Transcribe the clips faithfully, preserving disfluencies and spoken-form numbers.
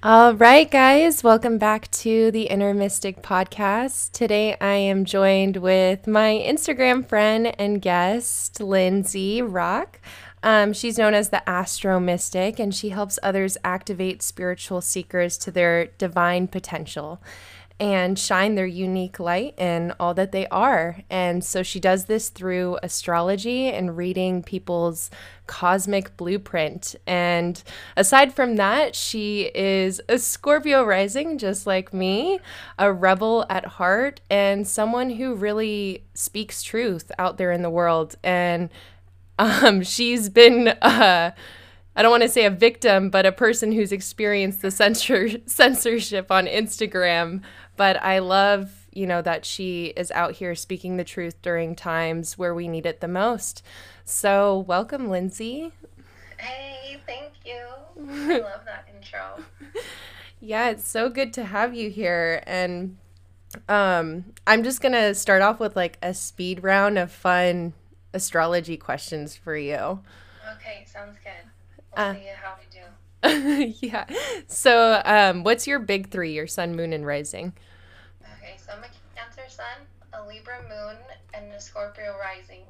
All right, guys, welcome back to the Inner Mystic podcast. Today I am joined with my Instagram friend and guest, Lindsay Rock. Um, she's known as the Astro Mystic, and she helps others activate spiritual seekers to their divine potential and shine their unique light in all that they are. And so she does this through astrology and reading people's cosmic blueprint. And aside from that, she is a Scorpio rising, just like me, a rebel at heart, and someone who really speaks truth out there in the world. And um, she's been uh, I don't want to say a victim, but a person who's experienced the censor censorship on Instagram. But I love, you know, that she is out here speaking the truth during times where we need it the most. So, welcome, Lindsay. Hey, thank you. I love that intro. Yeah, it's so good to have you here. And um, I'm just going to start off with like a speed round of fun astrology questions for you. Okay, sounds good. We'll Uh, see how we do. yeah. So, um, what's your big three, your sun, moon, and rising? Okay, so I'm a Cancer sun, a Libra moon, and a Scorpio rising.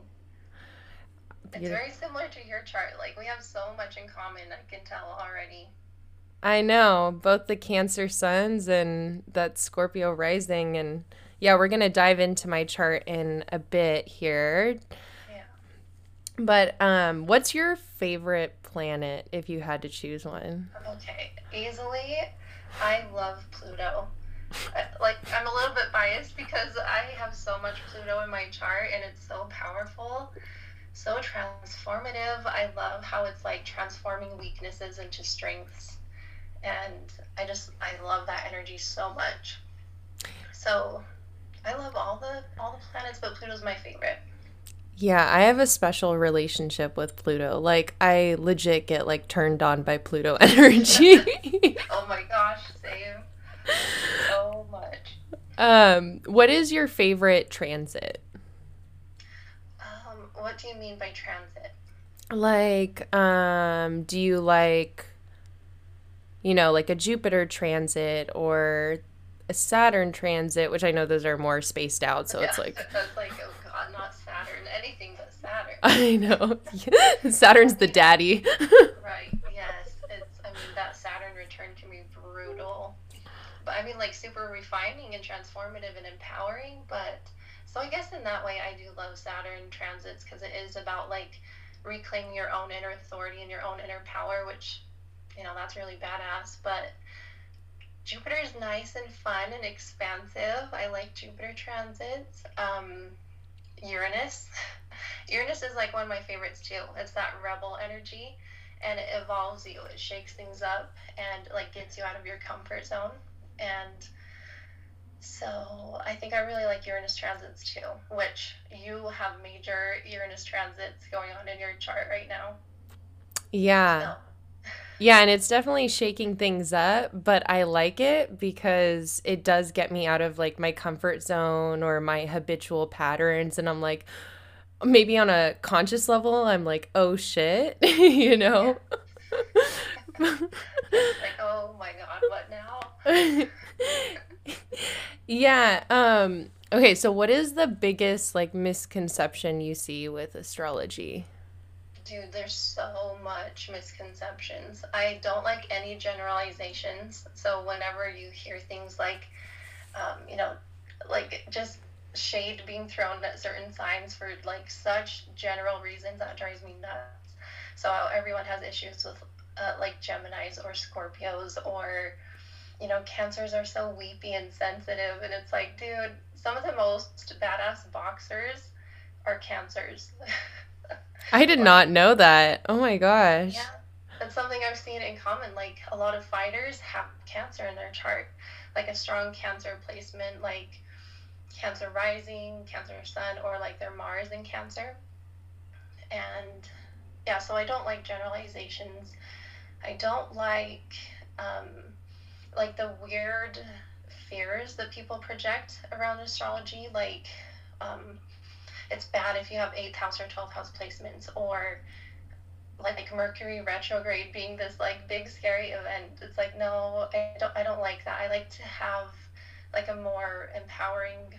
It's Beautiful. very similar to your chart. Like, we have so much in common, I can tell already. I know, both the Cancer suns and that Scorpio rising. And yeah, we're going to dive into my chart in a bit here. Yeah. But um, what's your favorite planet if you had to choose one? Okay, easily, I love Pluto. Uh, Like, I'm a little bit biased because I have so much Pluto in my chart and it's so powerful, so transformative. I love how it's like transforming weaknesses into strengths. And I just I love that energy so much. So I love all the all the planets, but Pluto's my favorite. Yeah, I have a special relationship with Pluto. Like, I legit get like turned on by Pluto energy. Oh my gosh, same so much. um, what is your favorite transit? Um, what do you mean by transit? Like, um, do you like you know, like a Jupiter transit or a Saturn transit, which I know those are more spaced out. So Yeah, it's like, that's like oh god, not Saturn, anything but Saturn. I know. Saturn's I the mean, daddy. right? Yes, it's. I mean that Saturn return can be brutal, but I mean like super refining and transformative and empowering. But so I guess in that way I do love Saturn transits because it is about like reclaiming your own inner authority and your own inner power, which you know that's really badass. But Jupiter is nice and fun and expansive. I like Jupiter transits. Um, Uranus. Uranus is like one of my favorites too. It's that rebel energy and it evolves you. It shakes things up and like gets you out of your comfort zone. And so I think I really like Uranus transits too, which you have major Uranus transits going on in your chart right now. Yeah. So Yeah, and it's definitely shaking things up, but I like it because it does get me out of like my comfort zone or my habitual patterns. And I'm like, maybe on a conscious level, I'm like, oh shit, you yeah. know? Like, oh my god, what now? Yeah. Um, okay, so what is the biggest like misconception you see with astrology? Dude, there's so much misconceptions. I don't like any generalizations. So whenever you hear things like, um, you know, like just shade being thrown at certain signs for like such general reasons, that drives me nuts. So everyone has issues with uh, like Geminis or Scorpios or, you know, Cancers are so weepy and sensitive. And it's like, dude, some of the most badass boxers are Cancers. I did Like, not know that. Oh my yeah, gosh. that's something I've seen in common. Like a lot of fighters have Cancer in their chart, like a strong Cancer placement, like Cancer rising, Cancer sun, or like their Mars in Cancer. And yeah, so I don't like generalizations. I don't like um, like the weird fears that people project around astrology, like um, it's bad if you have eighth house or twelfth house placements, or like Mercury retrograde being this like big scary event. It's like, no, I don't I don't like that. I like to have like a more empowering,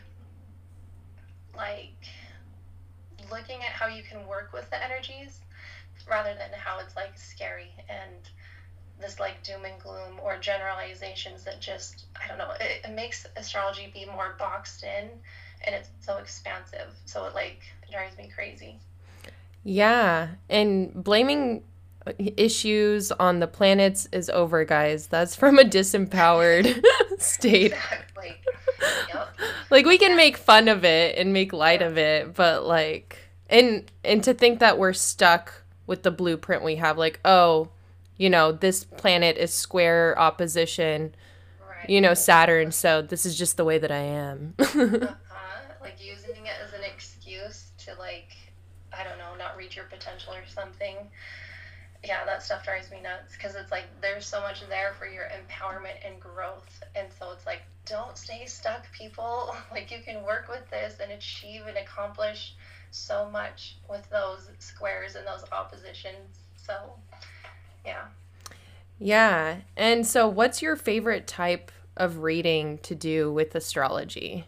like looking at how you can work with the energies rather than how it's like scary and this like doom and gloom or generalizations that just, I don't know, it, it makes astrology be more boxed in, and it's so expansive, so it like drives me crazy. Yeah, and blaming issues on the planets is over, guys. That's from a disempowered state. Exactly. Yep. Like we can Yeah. make fun of it and make light Yeah. of it, but like and and to think that we're stuck with the blueprint we have, like, oh, you know, this planet is square opposition, Right. you know, Saturn, so this is just the way that I am. Uh-huh. Like using it as an excuse to like, I don't know, not reach your potential or something. Yeah, that stuff drives me nuts because it's like there's so much there for your empowerment and growth. And so it's like, don't stay stuck, people. Like you can work with this and achieve and accomplish so much with those squares and those oppositions. So, yeah. Yeah. And so what's your favorite type of reading to do with astrology?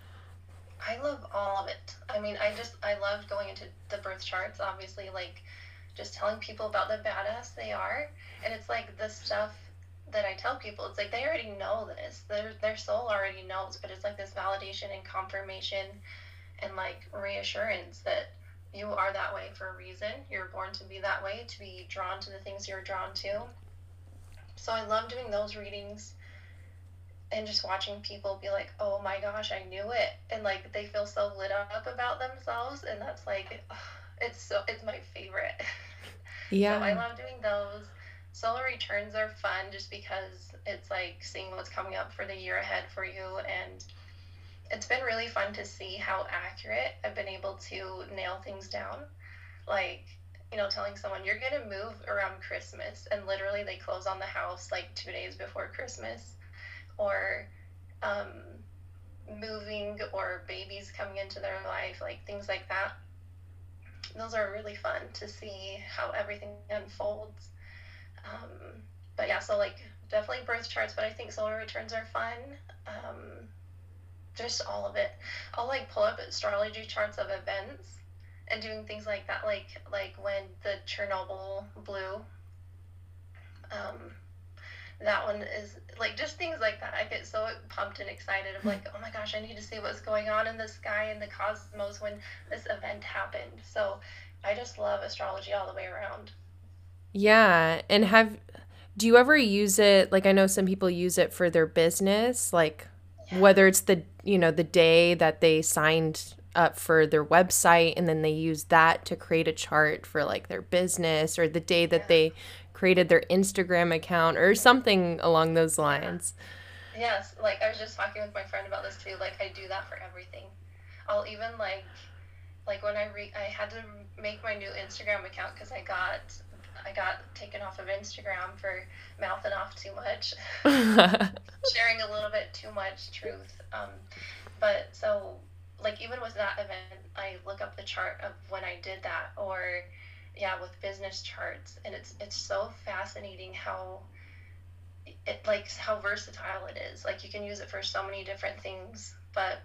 I love all of it. I mean, I just, I loved going into the birth charts, obviously, like just telling people about the badass they are. And it's like the stuff that I tell people, it's like they already know this. Their, their soul already knows, but it's like this validation and confirmation and like reassurance that you are that way for a reason. You're born to be that way, to be drawn to the things you're drawn to. So I love doing those readings and just watching people be like, oh my gosh, I knew it. And like they feel so lit up about themselves. And that's like, ugh, it's so, it's my favorite. So I Yeah. love doing those. Solar returns are fun just because it's like seeing what's coming up for the year ahead for you. And it's been really fun to see how accurate I've been able to nail things down. Like, you know, telling someone you're going to move around Christmas, and literally they close on the house like two days before Christmas, or um, moving or babies coming into their life, like things like that. Those are really fun to see how everything unfolds. Um, but yeah, so like definitely birth charts, but I think solar returns are fun. Um, just all of it. I'll like pull up astrology charts of events and doing things like that, like like when the Chernobyl blew. Um, that one is like just things like that. I get so pumped and excited of like, oh my gosh, I need to see what's going on in the sky and the cosmos when this event happened. So I just love astrology all the way around. Yeah. And have do you ever use it, like I know some people use it for their business, like Yeah. whether it's the, you know, the day that they signed up for their website and then they use that to create a chart for like their business, or the day that Yeah. they created their Instagram account or something along those Yeah. lines. Yes. Like I was just talking with my friend about this too. Like I do that for everything. I'll even like like when I re I had to make my new Instagram account because I got I got taken off of Instagram for mouthing off too much, sharing a little bit too much truth. Um, but so like even with that event, I look up the chart of when I did that, or yeah, with business charts, and it's it's so fascinating how it like how versatile it is. Like you can use it for so many different things, but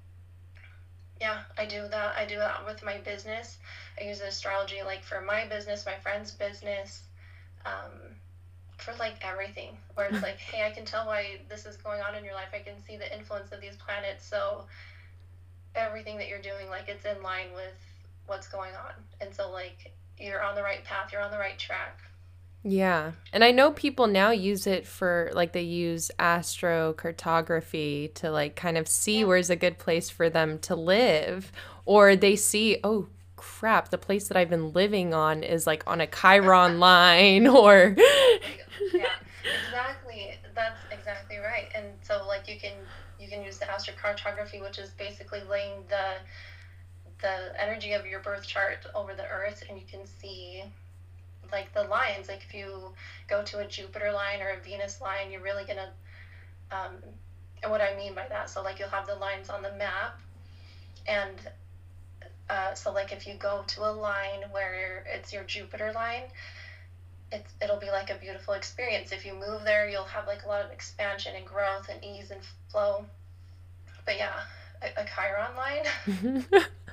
yeah, I do that. I do that with my business. I use astrology like for my business, my friend's business, um, for like everything. Where it's like, hey, I can tell why this is going on in your life. I can see the influence of these planets. So everything that you're doing, like it's in line with what's going on. And so like you're on the right path. You're on the right track. Yeah. And I know people now use it for like they use astrocartography to like kind of see Yeah. where's a good place for them to live, or they see, oh crap, the place that I've been living on is like on a Chiron line or Exactly. Yeah. Exactly. That's exactly right. And so like you can you can use the astrocartography, which is basically laying the the energy of your birth chart over the earth, and you can see like the lines. Like if you go to a Jupiter line or a Venus line, you're really gonna um and what I mean by that, so like you'll have the lines on the map, and Uh, so like if you go to a line where it's your Jupiter line, it's, it'll be like a beautiful experience. If you move there, you'll have like a lot of expansion and growth and ease and flow. But yeah, a, a Chiron line,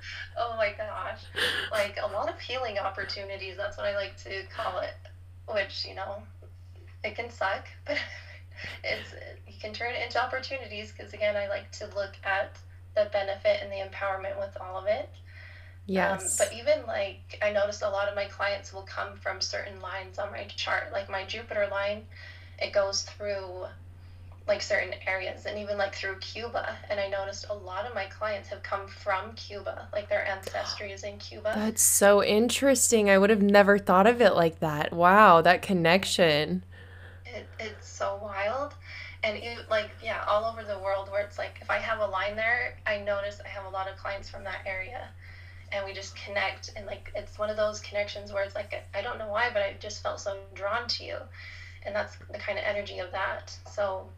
oh my gosh, like a lot of healing opportunities. That's what I like to call it, which, you know, it can suck, but it's, you can turn it into opportunities because, again, I like to look at the benefit and the empowerment with all of it. Yes. Um, but even like I noticed a lot of my clients will come from certain lines on my chart, like my Jupiter line, it goes through like certain areas and even like through Cuba. And I noticed a lot of my clients have come from Cuba, like their ancestry is in Cuba. That's so interesting. I would have never thought of it like that. Wow, that connection. It, it's so wild. And it, like, yeah, all over the world where it's like, if I have a line there, I notice I have a lot of clients from that area. And we just connect. And like, it's one of those connections where it's like, I don't know why, but I just felt so drawn to you. And that's the kind of energy of that. So,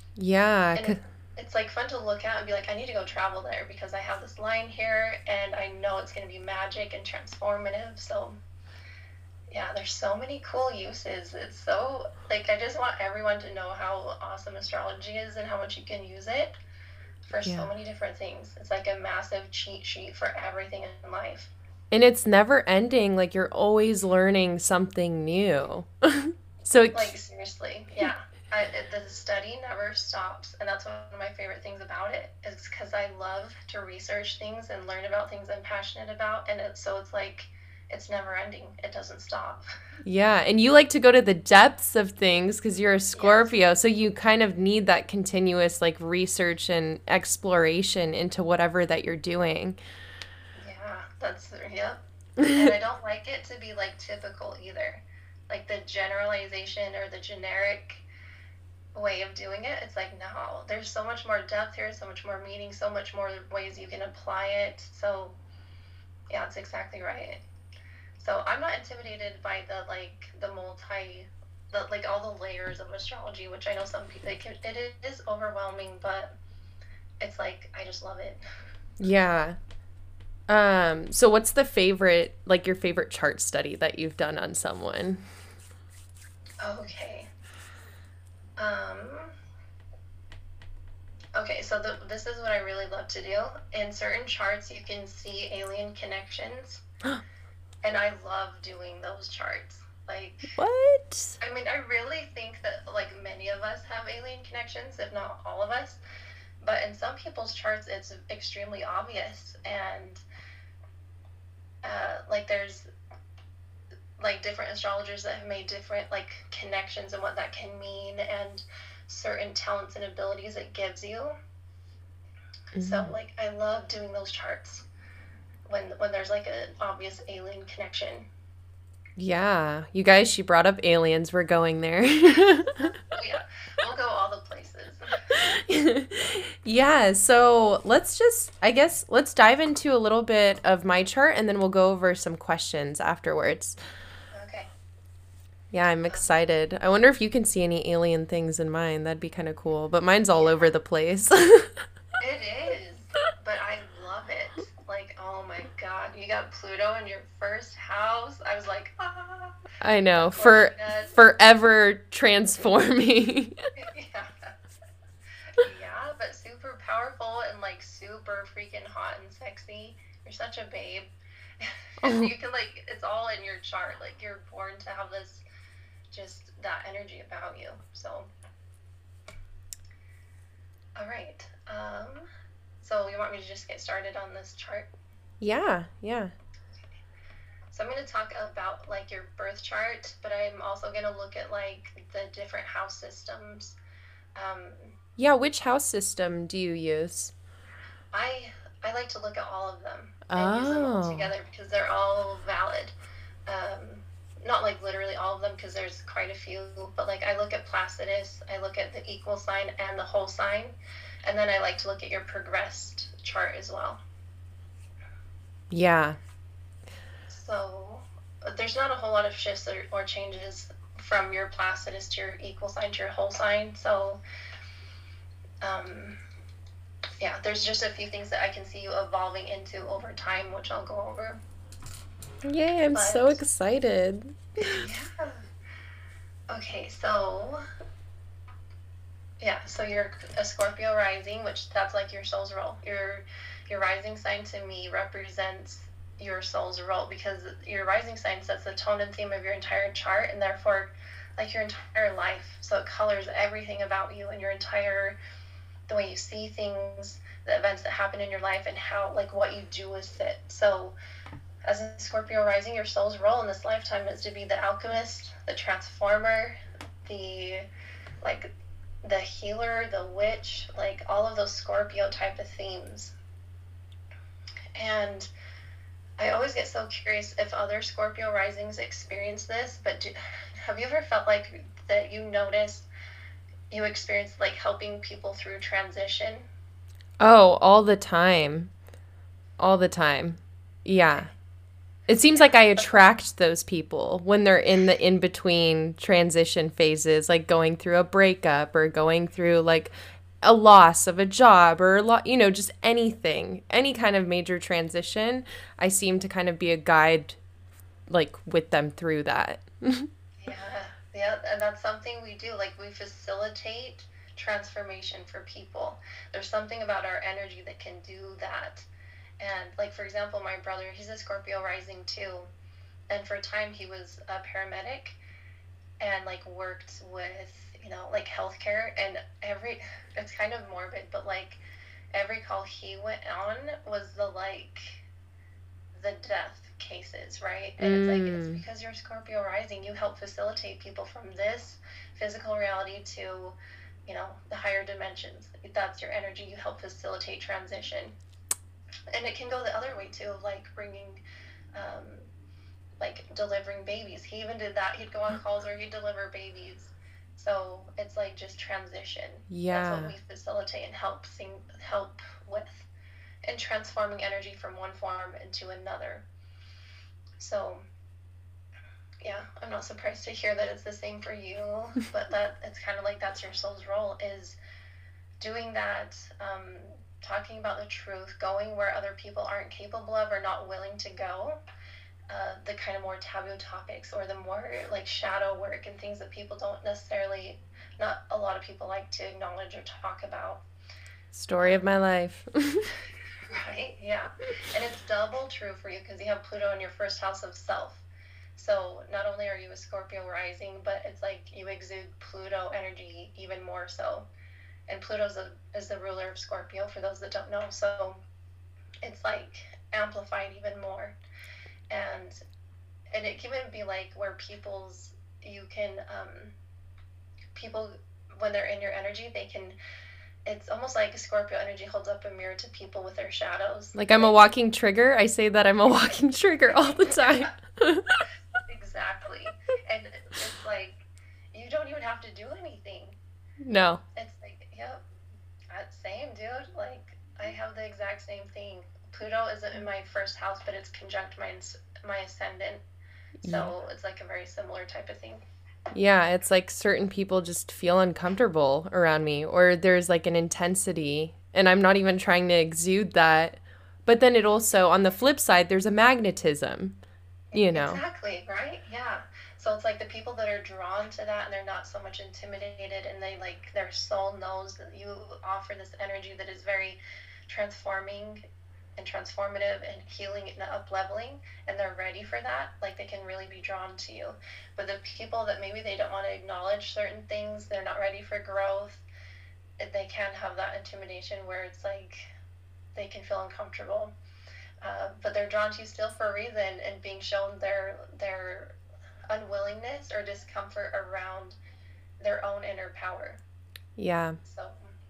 Yeah. and it, it's like fun to look at and be like, I need to go travel there because I have this line here and I know it's going to be magic and transformative. So, yeah, there's so many cool uses. It's so, like, I just want everyone to know how awesome astrology is and how much you can use it for Yeah. so many different things. It's like a massive cheat sheet for everything in life. And it's never ending. Like you're always learning something new. So it, Like, seriously, yeah. I, it, the study never stops, and that's one of my favorite things about it is because I love to research things and learn about things I'm passionate about, and it, so it's like it's never ending. It doesn't stop. yeah, and you like to go to the depths of things because you're a Scorpio, so you kind of need that continuous like research and exploration into whatever that you're doing. Yeah, that's, yep. And I don't like it to be like typical either. Like the generalization or the generic way of doing it, it's like, no, there's so much more depth here, so much more meaning, so much more ways you can apply it. So yeah, it's exactly right. So I'm not intimidated by the like the multi the like all the layers of astrology, which I know some people it, can, it is overwhelming, but it's like I just love it. Yeah. Um, so what's the favorite, like your favorite chart study that you've done on someone? Okay. Um Okay, so the, this is what I really love to do. In certain charts, you can see alien connections. And I love doing those charts. Like, What? I mean, I really think that, like, many of us have alien connections, if not all of us. But in some people's charts, it's extremely obvious. And, uh, like, there's, like, different astrologers that have made different, like, connections and what that can mean and certain talents and abilities it gives you. Mm-hmm. So, like, I love doing those charts. When, when there's like an obvious alien connection. Yeah. You guys, she brought up aliens. We're going there. Oh, yeah. We'll go all the places. Yeah. So let's just, I guess, let's dive into a little bit of my chart and then we'll go over some questions afterwards. Okay. Yeah, I'm excited. I wonder if you can see any alien things in mine. That'd be kind of cool. But mine's all over the place. It is. But I love it. Like, oh my God, you got Pluto in your first house. I was like, ah. I know, for forever transforming. Yeah. Yeah, but super powerful and like super freaking hot and sexy. You're such a babe. Oh. You can like, it's all in your chart. Like you're born to have this, just that energy about you. So, all right. Um. So you want me to just get started on this chart? Yeah, yeah. So I'm going to talk about like your birth chart, but I'm also going to look at like the different house systems. Um, yeah, which house system do you use? I I like to look at all of them and oh. use them all together because they're all valid. Um, not like literally all of them because there's quite a few, but like I look at Placidus, I look at the equal sign and the whole sign. And then I like to look at your progressed chart as well. Yeah. So there's not a whole lot of shifts or, or changes from your Placidus to your equal sign to your whole sign. So um, yeah, there's just a few things that I can see you evolving into over time, which I'll go over. Yay, I'm so But excited. yeah. Okay, so yeah, so you're a Scorpio rising, which that's like your soul's role. Your your rising sign to me represents your soul's role because your rising sign sets the tone and theme of your entire chart and therefore like your entire life. So it colors everything about you and your entire the way you see things, the events that happen in your life and how like what you do with it. So as a Scorpio rising, your soul's role in this lifetime is to be the alchemist, the transformer, the like the healer, the witch, like all of those Scorpio type of themes. And I always get so curious if other Scorpio risings experience this, but do, have you ever felt like that you noticed you experienced like helping people through transition? Oh, all the time. All the time. Yeah. It seems like I attract those people when they're in the in-between transition phases, like going through a breakup or going through like a loss of a job or a lot, you know, just anything, any kind of major transition. I seem to kind of be a guide like with them through that. Yeah, yeah, and that's something we do. Like we facilitate transformation for people. There's something about our energy that can do that. And like for example, my brother, he's a Scorpio rising too. And for a time he was a paramedic and like worked with, you know, like healthcare and every it's kind of morbid, but like every call he went on was the like the death cases, right? And it's like it's Mm. because you're Scorpio rising, you help facilitate people from this physical reality to, you know, the higher dimensions. That's your energy. You help facilitate transition. And it can go the other way too, of like bringing, um, like delivering babies. He even did that. He'd go on calls where he'd deliver babies. So it's like just transition. That's what Yeah. we facilitate and help sing, help with, and transforming energy from one form into another. So yeah, I'm not surprised to hear that it's the same for you. But that it's kind of like that's your soul's role is doing that. Um, talking about the truth, going where other people aren't capable of or not willing to go, uh, the kind of more taboo topics or the more like shadow work and things that people don't necessarily, not a lot of people like to acknowledge or talk about. Story of Um, my life. right? Yeah. And it's double true for you because you have Pluto in your first house of self. So not only are you a Scorpio rising, but it's like you exude Pluto energy even more so. And Pluto's a, is the ruler of Scorpio for those that don't know. So it's like amplified even more. And and it can even be like where people's you can um people when they're in your energy they can it's almost like Scorpio energy holds up a mirror to people with their shadows. Like I'm a Like walking trigger. I say that I'm a walking trigger all the time. yeah, exactly. And it's like you don't even have to do anything. No. It's like, yep, uh, same dude. Like I have the exact same thing. Pluto isn't in my first house, but it's conjunct my my ascendant, Yeah. so it's like a very similar type of thing. Yeah, it's like certain people just feel uncomfortable around me, or there's like an intensity, and I'm not even trying to exude that. But then it also, on the flip side, there's a magnetism, you know? Exactly, right? Yeah. So it's like the people that are drawn to that and they're not so much intimidated and they like their soul knows that you offer this energy that is very transforming and transformative and healing and up leveling and they're ready for that, like they can really be drawn to you. But the people that maybe they don't want to acknowledge certain things, they're not ready for growth, they can have that intimidation where it's like they can feel uncomfortable. Uh, but they're drawn to you still for a reason and being shown their their unwillingness or discomfort around their own inner power. Yeah. So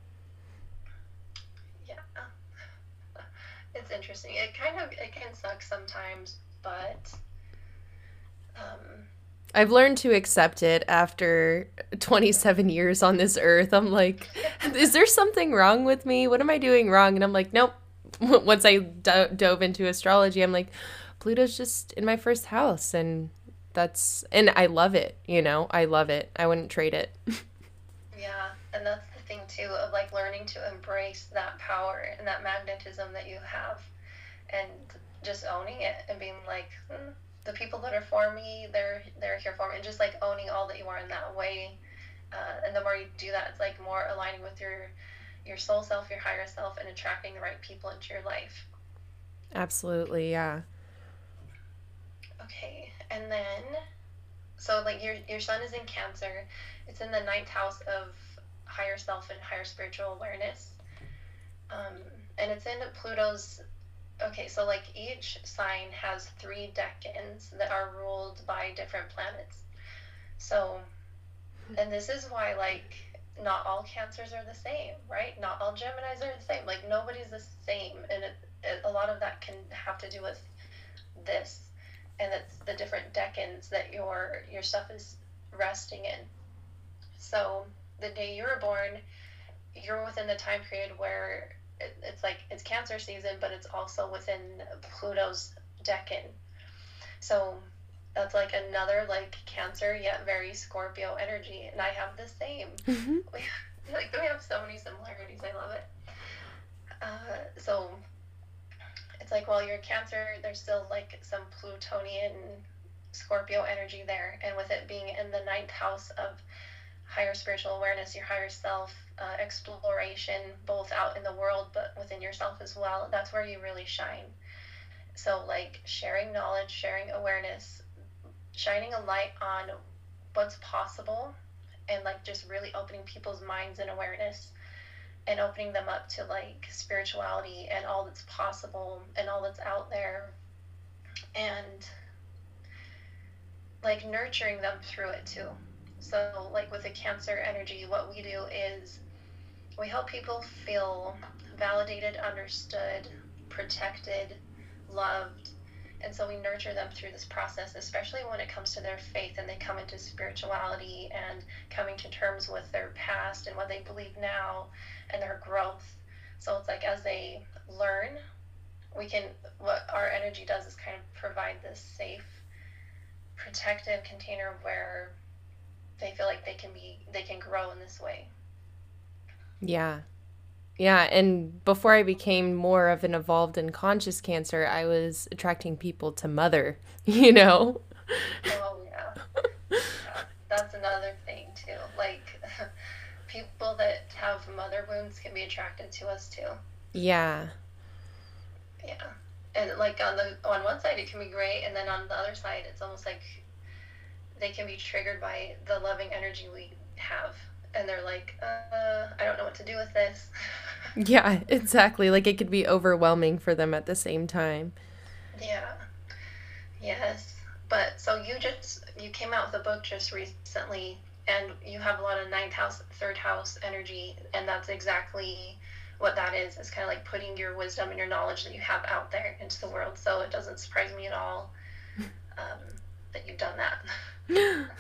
yeah, it's interesting. It kind of it can suck sometimes, but um, I've learned to accept it after twenty-seven years on this earth. I'm like, is there something wrong with me? What am I doing wrong? And I'm like, nope. Once I do- dove into astrology, I'm like, Pluto's just in my first house. And that's, and I love it, you know, I love it. I wouldn't trade it. yeah, and that's the thing too of like learning to embrace that power and that magnetism that you have, and just owning it and being like, hmm, the people that are for me, they're they're here for me, and just like owning all that you are in that way. Uh, and the more you do that, it's like more aligning with your your soul self, your higher self, and attracting the right people into your life. Absolutely, yeah. Okay, and then, so like your your sun is in Cancer. It's in the ninth house of higher self and higher spiritual awareness. Um, and it's in Pluto's, okay, so like each sign has three decans that are ruled by different planets. So, and this is why like not all Cancers are the same, right? Not all Geminis are the same. Like nobody's the same, and it, it, a lot of that can have to do with this, and it's the different decans that your your stuff is resting in. So the day you were born, you're within the time period where it, it's like it's Cancer season, but it's also within Pluto's decan. So that's like another like Cancer yet very Scorpio energy, and I have the same. Mm-hmm. We, like we have so many similarities. I love it. Uh, so it's like while you're Cancer, there's still like some Plutonian Scorpio energy there, and with it being in the ninth house of higher spiritual awareness, your higher self, uh, exploration, both out in the world but within yourself as well, that's where you really shine. So like sharing knowledge, sharing awareness, shining a light on what's possible, and like just really opening people's minds and awareness, and opening them up to like spirituality and all that's possible and all that's out there, and like nurturing them through it too. So like with the Cancer energy, what we do is we help people feel validated, understood, protected, loved. And so we nurture them through this process, especially when it comes to their faith and they come into spirituality and coming to terms with their past and what they believe now and their growth. So it's like as they learn, we can, what our energy does is kind of provide this safe, protective container where they feel like they can be, they can grow in this way. Yeah. Yeah, and before I became more of an evolved and conscious Cancer, I was attracting people to mother, you know? Oh, yeah. Yeah. That's another thing, too. Like, people that have mother wounds can be attracted to us, too. Yeah. Yeah. And, like, on the on one side, it can be great, and then on the other side, it's almost like they can be triggered by the loving energy we have. And they're like, uh, I don't know what to do with this. Yeah, exactly. Like it could be overwhelming for them at the same time. Yeah. Yes. But so you just, you came out with a book just recently, and you have a lot of ninth house, third house energy, and that's exactly what that is. It's kind of like putting your wisdom and your knowledge that you have out there into the world. So it doesn't surprise me at all um, that you've done that.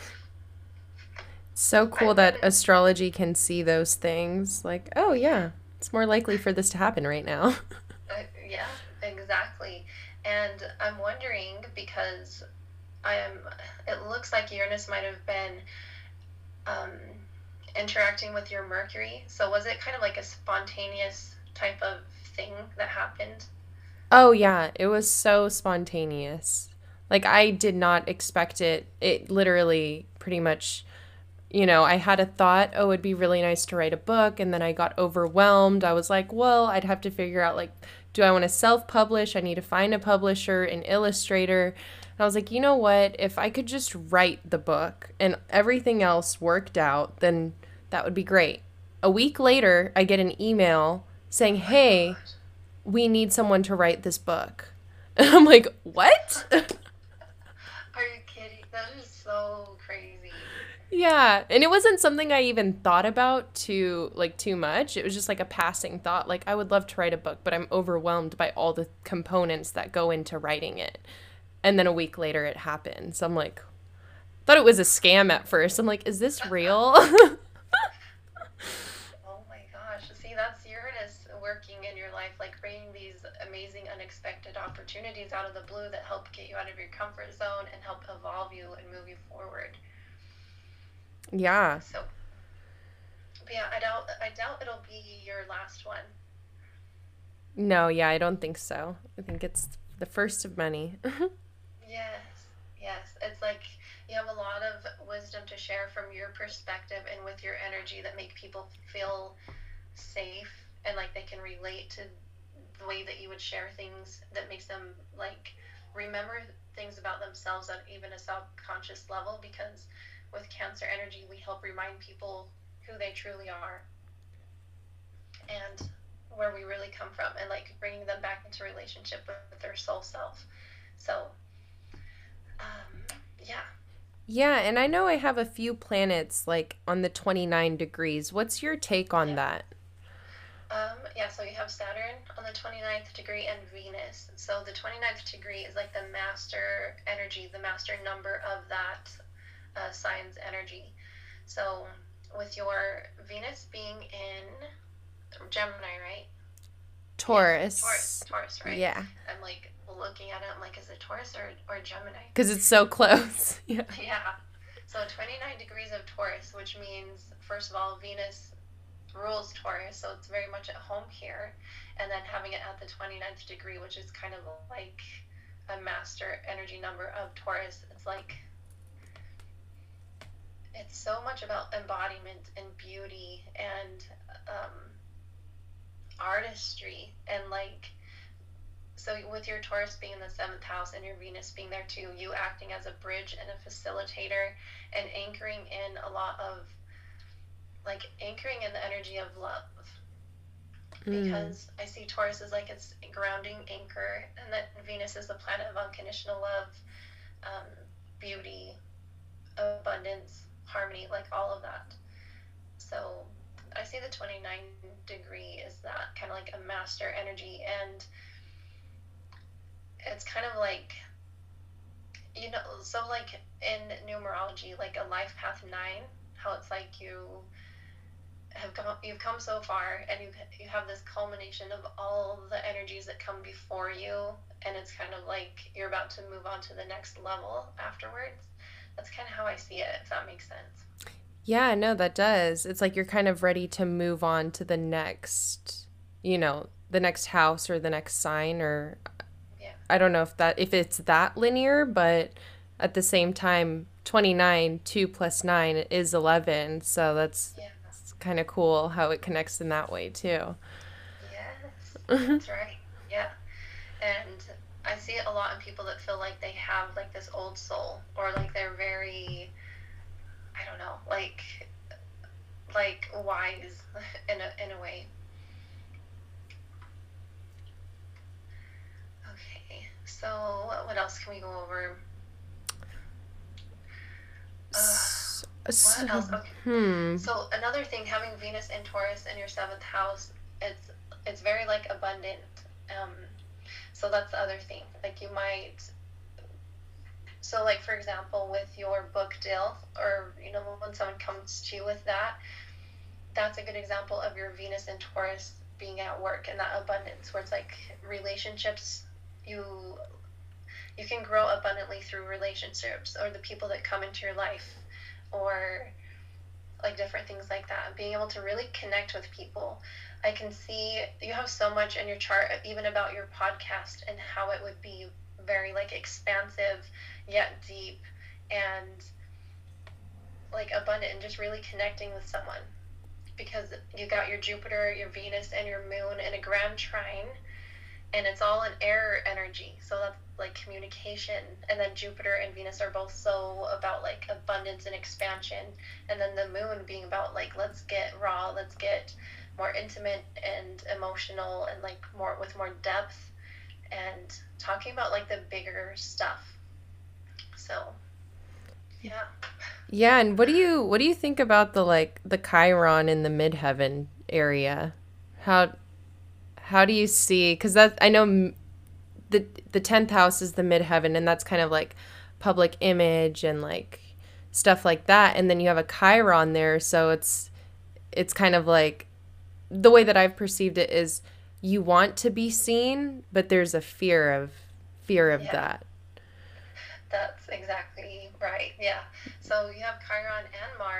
So cool that astrology can see those things. Like, oh yeah, it's more likely for this to happen right now. uh, yeah, exactly. And I'm wondering, because I am, it looks like Uranus might have been um, interacting with your Mercury. So was it kind of like a spontaneous type of thing that happened? Oh yeah, it was so spontaneous. Like I did not expect it. It literally pretty much, you know, I had a thought, oh, it'd be really nice to write a book. And then I got overwhelmed. I was like, well, I'd have to figure out, like, do I want to self-publish? I need to find a publisher, an illustrator. And I was like, you know what? If I could just write the book and everything else worked out, then that would be great. A week later, I get an email saying, hey, we need someone to write this book. And I'm like, what? Are you kidding? That is so crazy. Yeah, and it wasn't something I even thought about too, like, too much. It was just like a passing thought. Like, I would love to write a book, but I'm overwhelmed by all the components that go into writing it. And then a week later, it happened. So I'm like, thought it was a scam at first. I'm like, is this real? Oh my gosh. See, that's Uranus working in your life, like bringing these amazing, unexpected opportunities out of the blue that help get you out of your comfort zone and help evolve you and move you forward. Yeah. So But yeah, I doubt I doubt it'll be your last one. No, yeah, I don't think so. I think it's the first of many. Yes, yes. It's like you have a lot of wisdom to share from your perspective and with your energy that make people feel safe and like they can relate to the way that you would share things that makes them like remember things about themselves at even a subconscious level, because with Cancer energy we help remind people who they truly are and where we really come from, and like bringing them back into relationship with, with their soul self. So um yeah. Yeah, and I know I have a few planets like on the twenty-nine degrees. What's your take on Yeah. that? Um, yeah, so you have Saturn on the twenty-ninth degree and Venus. So the twenty-ninth degree is like the master energy, the master number of that uh, sign's energy. So with your Venus being in Gemini, right? Yeah, Taurus, Taurus. Taurus, right? Yeah, I'm like looking at it, I'm like, is it Taurus or, or Gemini? because it's so close. Yeah. Yeah. So twenty-nine degrees of Taurus, which means, first of all, Venus rules Taurus, so it's very much at home here. And then having it at the twenty-ninth degree, which is kind of like a master energy number of Taurus, it's like, it's so much about embodiment and beauty and um, artistry. And like, so with your Taurus being in the seventh house and your Venus being there too, you acting as a bridge and a facilitator and anchoring in a lot of like anchoring in the energy of love, Mm. because I see Taurus as like its grounding anchor, and that Venus is the planet of unconditional love, um, beauty, abundance, harmony, like all of that. So I see the twenty-nine degree is that kind of like a master energy, and it's kind of like, you know, so like in numerology, like a life path nine, how it's like you have come you've come so far, and you you have this culmination of all the energies that come before you, and it's kind of like you're about to move on to the next level afterwards. That's kind of how I see it, if that makes sense. Yeah, no, that does. It's like you're kind of ready to move on to the next, you know, the next house or the next sign, or Yeah. I don't know if that if it's that linear, but at the same time, twenty-nine, two plus nine is eleven, so that's, Yeah. that's kind of cool how it connects in that way too. Yes, that's right. Yeah. And I see it a lot in people that feel like they have like this old soul, or like they're very, I don't know, like like wise in a in a way. Okay, so what else can we go over? Uh, S- what else? So, Okay, hmm. so another thing, having Venus in Taurus in your seventh house, it's it's very like abundant. Um, so that's the other thing. Like you might, so like for example, with your book deal, or you know when someone comes to you with that, that's a good example of your Venus and Taurus being at work and that abundance, where it's like relationships, you you can grow abundantly through relationships or the people that come into your life, or like different things like that. Being able to really connect with people. I can see you have so much in your chart, even about your podcast, and how it would be very like expansive yet deep and like abundant, and just really connecting with someone, because you got your Jupiter, your Venus, and your moon in a grand trine, and it's all an air energy. So that's like communication. And then Jupiter and Venus are both so about like abundance and expansion. And then the moon being about like, let's get raw, let's get more intimate and emotional, and like more with more depth, and talking about like the bigger stuff. So, yeah. Yeah, and what do you what do you think about the like the Chiron in the midheaven area? How how do you see? Because that I know m- the the tenth house is the midheaven, and that's kind of like public image and like stuff like that, and then you have a Chiron there, so it's it's kind of like the way that I've perceived it is you want to be seen, but there's a fear of fear of Yeah. that. That's exactly right. Yeah. So you have Chiron and Mars.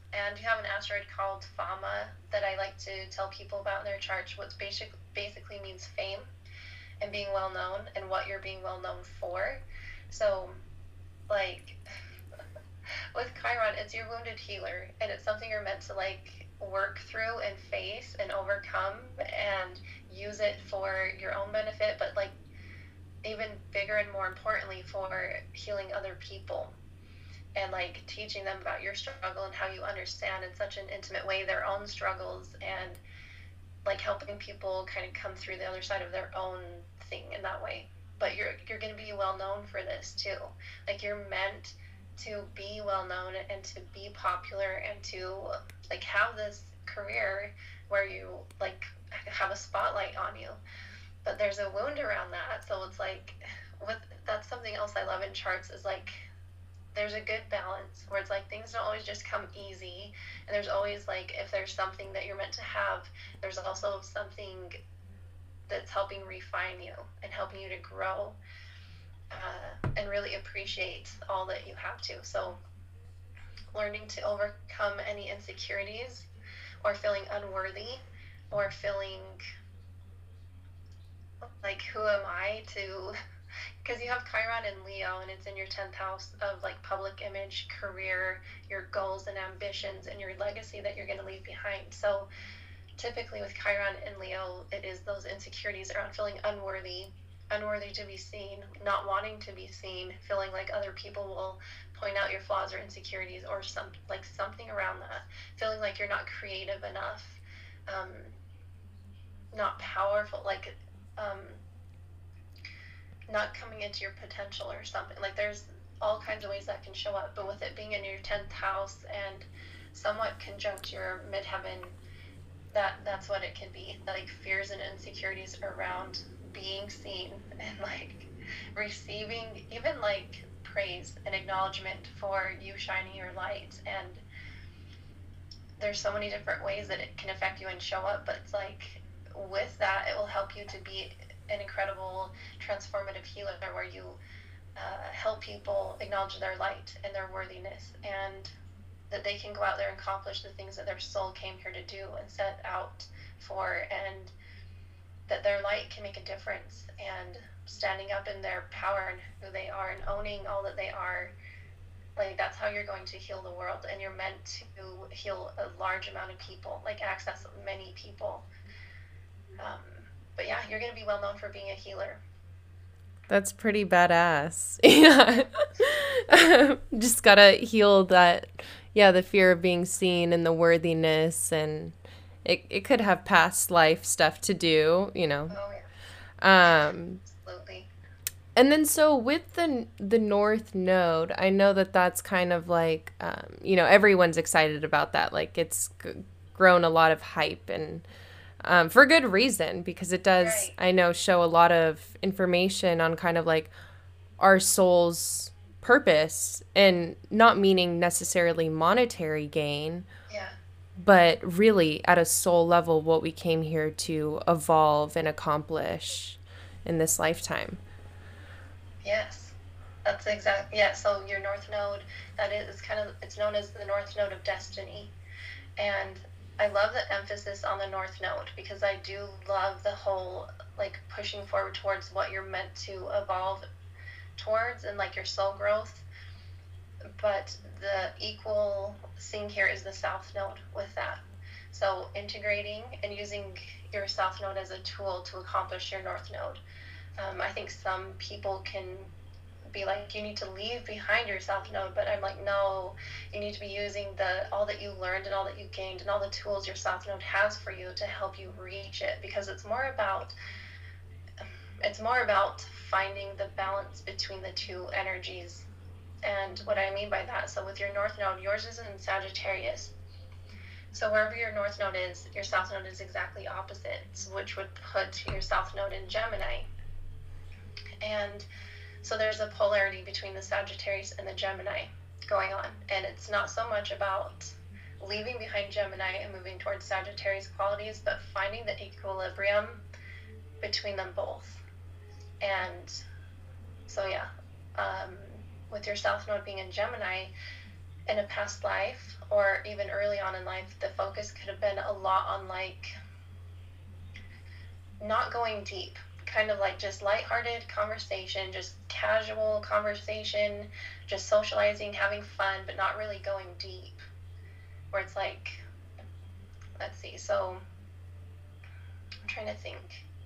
And you have an asteroid called Fama that I like to tell people about in their charts, which basic, basically means fame and being well known and what you're being well known for. So, like, with Chiron, it's your wounded healer, and it's something you're meant to, like, work through and face and overcome and use it for your own benefit, but, like, even bigger and more importantly, for healing other people and, like, teaching them about your struggle and how you understand in such an intimate way their own struggles, and, like, helping people kind of come through the other side of their own thing in that way. But you're you're going to be well known for this too. Like, you're meant to be well known and to be popular and to, like, have this career where you, like, have a spotlight on you. But there's a wound around that, so it's like, with that's something else I love in charts, is, like, there's a good balance where it's like things don't always just come easy, and there's always, like, if there's something that you're meant to have, there's also something that's helping refine you and helping you to grow, uh, and really appreciate all that you have to. So learning to overcome any insecurities or feeling unworthy or feeling like, who am I to, because you have Chiron in Leo, and it's in your tenth house of, like, public image, career, your goals and ambitions, and your legacy that you're going to leave behind. So typically with Chiron in Leo, it is those insecurities around feeling unworthy, unworthy to be seen, not wanting to be seen, feeling like other people will point out your flaws or insecurities, or some, like, something around that, feeling like you're not creative enough, um, not powerful, like, um, not coming into your potential or something. Like, there's all kinds of ways that can show up, but with it being in your tenth house and somewhat conjunct your midheaven, that that's what it can be, like, fears and insecurities around being seen and, like, receiving even, like, praise and acknowledgement for you shining your light. And there's so many different ways that it can affect you and show up, but it's like, with that, it will help you to be an incredible transformative healer, where you uh, help people acknowledge their light and their worthiness, and that they can go out there and accomplish the things that their soul came here to do and set out for, and that their light can make a difference, and standing up in their power and who they are and owning all that they are. Like, that's how you're going to heal the world, and you're meant to heal a large amount of people, like, access many people. Um, but yeah, you're going to be well known for being a healer. That's pretty badass. Yeah. Just gotta heal that, yeah, the fear of being seen and the worthiness, and it, it could have past life stuff to do, you know. Oh, yeah. Um, Absolutely. And then so with the the North Node, I know that that's kind of like, um, you know, everyone's excited about that. Like, it's g- grown a lot of hype, and um, for good reason, because it does, Right. I know, show a lot of information on kind of like our soul's purpose, and not meaning necessarily monetary gain, Yeah. but really at a soul level, what we came here to evolve and accomplish in this lifetime. Yes. That's exact. Yeah. So your North Node, that is kind of, it's known as the North Node of Destiny. And I love the emphasis on the North Node, because I do love the whole, like, pushing forward towards what you're meant to evolve towards, and, like, your soul growth. But the equal thing here is the South Node with that. So integrating and using your South Node as a tool to accomplish your North Node. Um, I think some people can be like, you need to leave behind your South Node, but I'm like, no, you need to be using the all that you learned and all that you gained and all the tools your South Node has for you to help you reach it, because it's more about it's more about finding the balance between the two energies. And what I mean by that, so with your North Node, yours is in Sagittarius. So wherever your North Node is, your South Node is exactly opposite, which would put your South Node in Gemini. And so there's a polarity between the Sagittarius and the Gemini going on. And it's not so much about leaving behind Gemini and moving towards Sagittarius qualities, but finding the equilibrium between them both. And so, yeah, um, with your South Node being in Gemini, in a past life or even early on in life, the focus could have been a lot on like not going deep, kind of like just lighthearted conversation, just casual conversation, just socializing, having fun, but not really going deep. Where it's like, let's see, so I'm trying to think.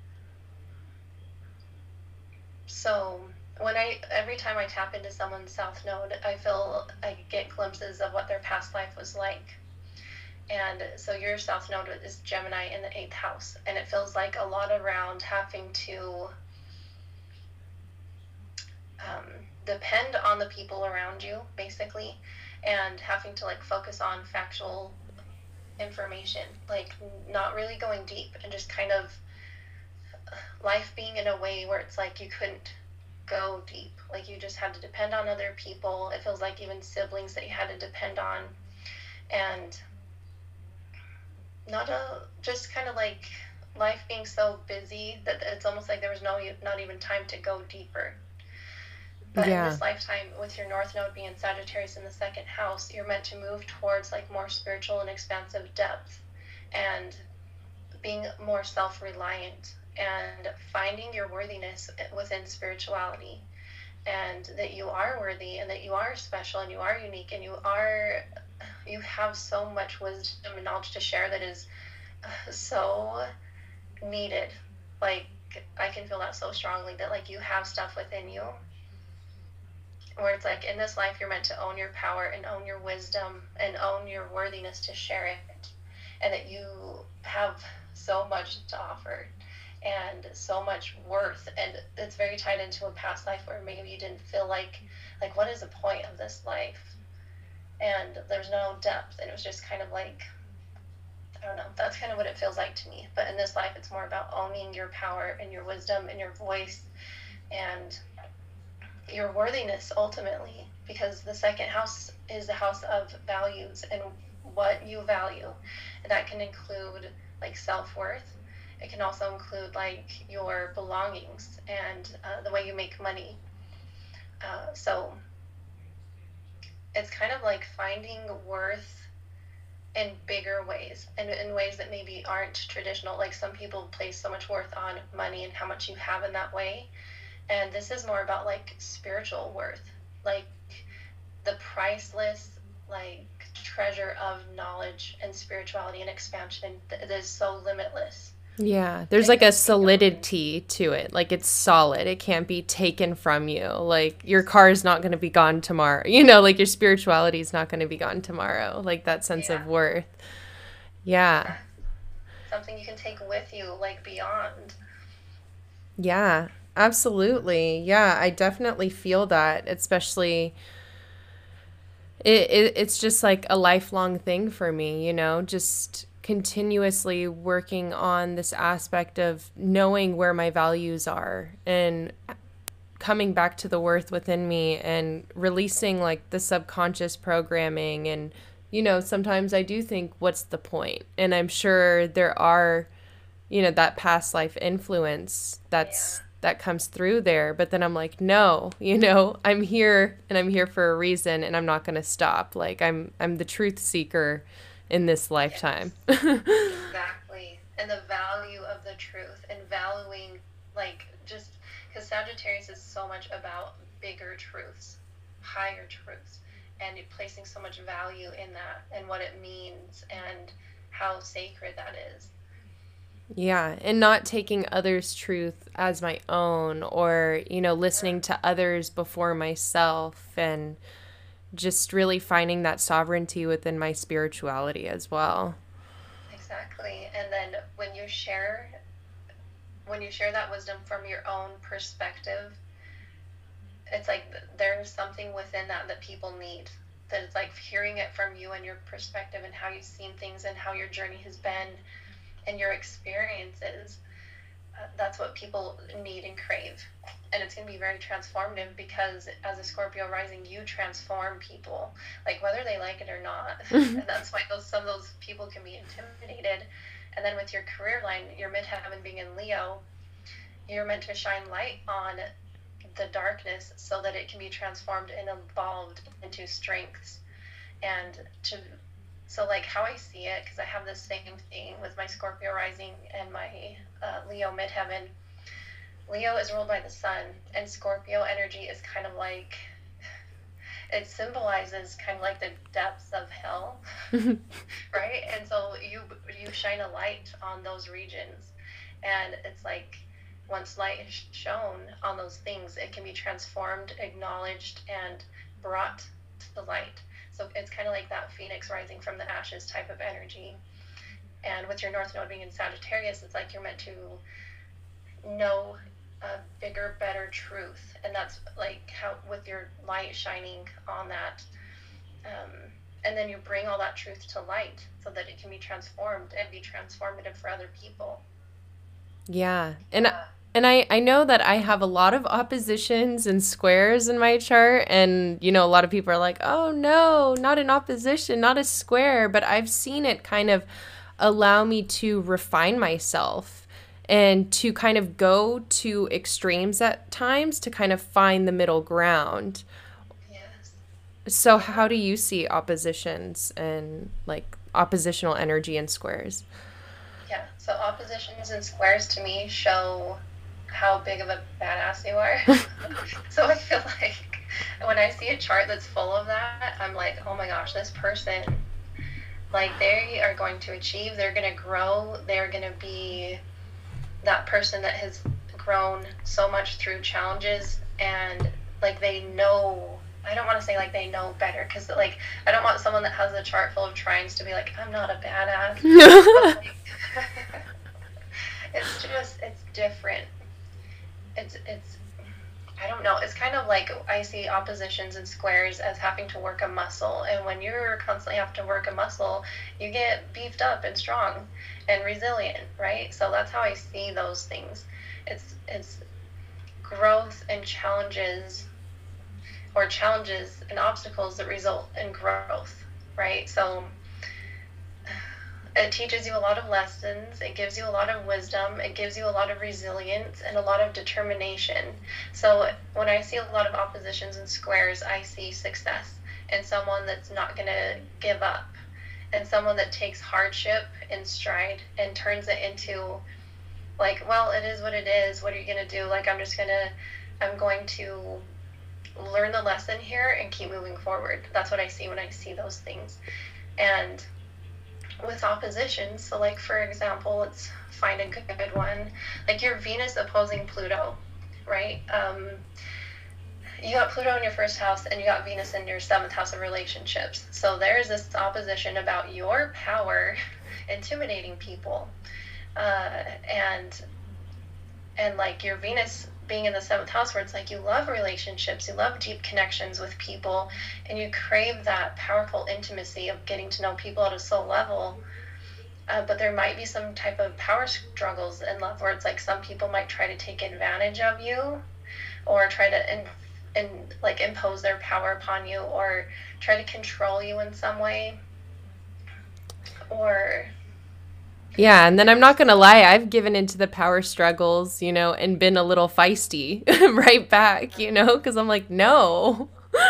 So when I, every time I tap into someone's South Node, I feel I get glimpses of what their past life was like. And so your South Node is Gemini in the eighth house, and it feels like a lot around having to um, depend on the people around you, basically, and having to like focus on factual information, like not really going deep, and just kind of life being in a way where it's like you couldn't go deep, like you just had to depend on other people. It feels like even siblings that you had to depend on, and not a just kind of like life being so busy that it's almost like there was no not even time to go deeper. But yeah. In this lifetime, with your North Node being Sagittarius in the second house, you're meant to move towards like more spiritual and expansive depth, and being more self-reliant, and finding your worthiness within spirituality, and that you are worthy, and that you are special, and you are unique, and you are you have so much wisdom and knowledge to share that is so needed. Like, I can feel that so strongly, that like you have stuff within you where it's like in this life you're meant to own your power and own your wisdom and own your worthiness to share it, and that you have so much to offer and so much worth. And it's very tied into a past life where maybe you didn't feel like like what is the point of this life, and there's no depth, and it was just kind of like, I don't know, that's kind of what it feels like to me. But in this life it's more about owning your power and your wisdom and your voice and your worthiness ultimately, because the second house is the house of values and what you value, and that can include like self-worth. It can also include like your belongings and uh, the way you make money. Uh, so it's kind of like finding worth in bigger ways, and in ways that maybe aren't traditional. Like some people place so much worth on money and how much you have in that way. And this is more about like spiritual worth, like the priceless like treasure of knowledge and spirituality and expansion that is so limitless. Yeah, there's like a solidity to it. Like it's solid. It can't be taken from you. Like your car is not going to be gone tomorrow. You know, like your spirituality is not going to be gone tomorrow. Like that sense yeah. of worth. Yeah. Something you can take with you, like beyond. Yeah, absolutely. Yeah, I definitely feel that, especially it, it it's just like a lifelong thing for me, you know, just continuously working on this aspect of knowing where my values are and coming back to the worth within me and releasing like the subconscious programming. And, you know, sometimes I do think, what's the point? And I'm sure there are, you know, that past life influence that's yeah. that comes through there. But then I'm like, no, you know, I'm here and I'm here for a reason, and I'm not going to stop. Like I'm I'm the truth seeker in this lifetime. Yes. Exactly. And the value of the truth, and valuing like just because Sagittarius is so much about bigger truths, higher truths, and placing so much value in that and what it means and how sacred that is. Yeah, and not taking others' truth as my own, or, you know, listening to others before myself, and just really finding that sovereignty within my spirituality as well. Exactly. And then when you share when you share that wisdom from your own perspective, it's like there's something within that that people need. That it's like hearing it from you and your perspective and how you've seen things and how your journey has been and your experiences. Uh, that's what people need and crave. And it's going to be very transformative, because as a Scorpio rising, you transform people, like whether they like it or not. And that's why those some of those people can be intimidated. And then with your career line, your midheaven being in Leo, you're meant to shine light on the darkness so that it can be transformed and evolved into strengths. And to, so like how I see it, because I have the same thing with my Scorpio rising and my uh, Leo midheaven. Leo is ruled by the sun, and Scorpio energy is kind of like, it symbolizes kind of like the depths of hell, right? And so you you shine a light on those regions, and it's like once light is shown on those things, it can be transformed, acknowledged, and brought to light. So it's kind of like that phoenix rising from the ashes type of energy. And with your North Node being in Sagittarius, it's like you're meant to know a bigger, better truth. And that's like how, with your light shining on that, um, and then you bring all that truth to light so that it can be transformed and be transformative for other people. Yeah. And uh, and I, I know that I have a lot of oppositions and squares in my chart. And, you know, a lot of people are like, oh, no, not an opposition, not a square. But I've seen it kind of allow me to refine myself and to kind of go to extremes at times to kind of find the middle ground. Yes. So how do you see oppositions and like oppositional energy in squares? Yeah, so oppositions and squares to me show how big of a badass you are. So I feel like when I see a chart that's full of that, I'm like, oh my gosh, this person, like they are going to achieve, they're going to grow, they're going to be that person that has grown so much through challenges, and like they know, I don't want to say like they know better, because like I don't want someone that has a chart full of trines to be like, I'm not a badass. But, like, it's just, it's different. It's, it's, I don't know. It's kind of like I see oppositions and squares as having to work a muscle. And when you're constantly have to work a muscle, you get beefed up and strong and resilient, right? So that's how I see those things. It's, it's growth and challenges, or challenges and obstacles that result in growth, right? So it teaches you a lot of lessons, it gives you a lot of wisdom, it gives you a lot of resilience and a lot of determination. So when I see a lot of oppositions and squares, I see success and someone that's not going to give up, and someone that takes hardship in stride and turns it into like, well, it is what it is, what are you going to do? Like, I'm just going to, I'm going to learn the lesson here and keep moving forward. That's what I see when I see those things. And with opposition, so like for example, let's find a good, good one, like your Venus opposing Pluto, right? Um, you got Pluto in your first house and you got Venus in your seventh house of relationships. So there's this opposition about your power intimidating people, uh, and and like your Venus being in the seventh house, where it's like you love relationships, you love deep connections with people, and you crave that powerful intimacy of getting to know people at a soul level. Uh, but there might be some type of power struggles in love, where it's like some people might try to take advantage of you, or try to in, in, like impose their power upon you, or try to control you in some way, or yeah, and then I'm not going to lie, I've given into the power struggles, you know, and been a little feisty right back, you know, because I'm like, no.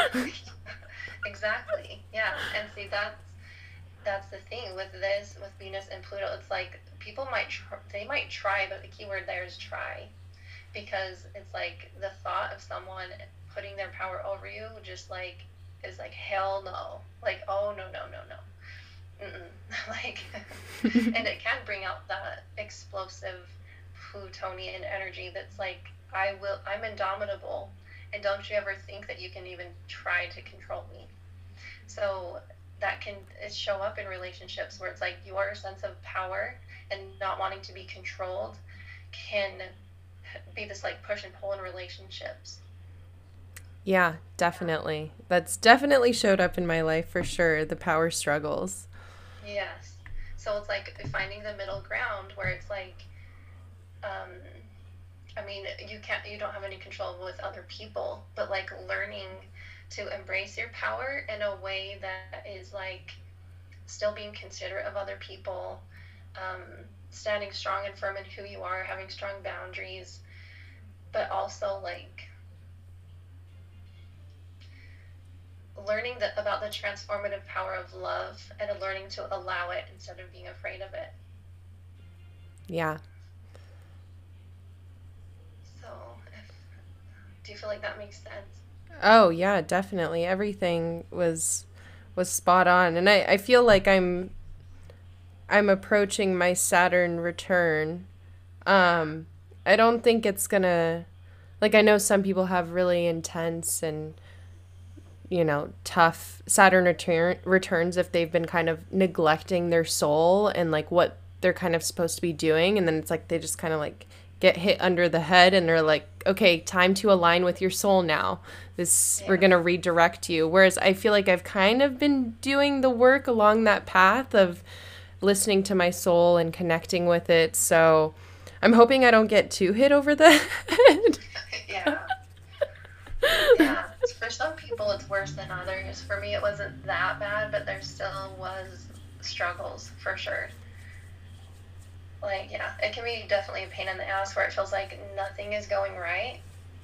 Exactly. Yeah. And see, that's, that's the thing with this, with Venus and Pluto. It's like people might, tr- they might try, but the key word there is try. Because it's like the thought of someone putting their power over you just like, is like, hell no. Like, oh, no, no, no, no. Mm-mm. Like, and it can bring out that explosive Plutonian energy that's like, I will, I'm indomitable, and don't you ever think that you can even try to control me. So that can show up in relationships where it's like your sense of power and not wanting to be controlled can be this like push and pull in relationships. Yeah, definitely. That's definitely showed up in my life for sure, the power struggles. Yes. So it's like finding the middle ground where it's like, um, I mean, you can't, you don't have any control with other people, but like learning to embrace your power in a way that is like still being considerate of other people, um, standing strong and firm in who you are, having strong boundaries, but also like learning the, about the transformative power of love and learning to allow it instead of being afraid of it. Yeah. So, if, do you feel like that makes sense? Oh, yeah, definitely. Everything was was spot on. And I, I feel like I'm I'm approaching my Saturn return. Um, I don't think it's gonna, like, I know some people have really intense and, you know, tough Saturn return returns if they've been kind of neglecting their soul and like what they're kind of supposed to be doing, and then it's like they just kind of like get hit under the head and they're like, okay, time to align with your soul now. This Yeah. We're gonna redirect you. Whereas I feel like I've kind of been doing the work along that path of listening to my soul and connecting with it. So I'm hoping I don't get too hit over the head. Yeah. Yeah. For some people, it's worse than others. For me, it wasn't that bad, but there still was struggles for sure. Like, yeah, it can be definitely a pain in the ass where it feels like nothing is going right.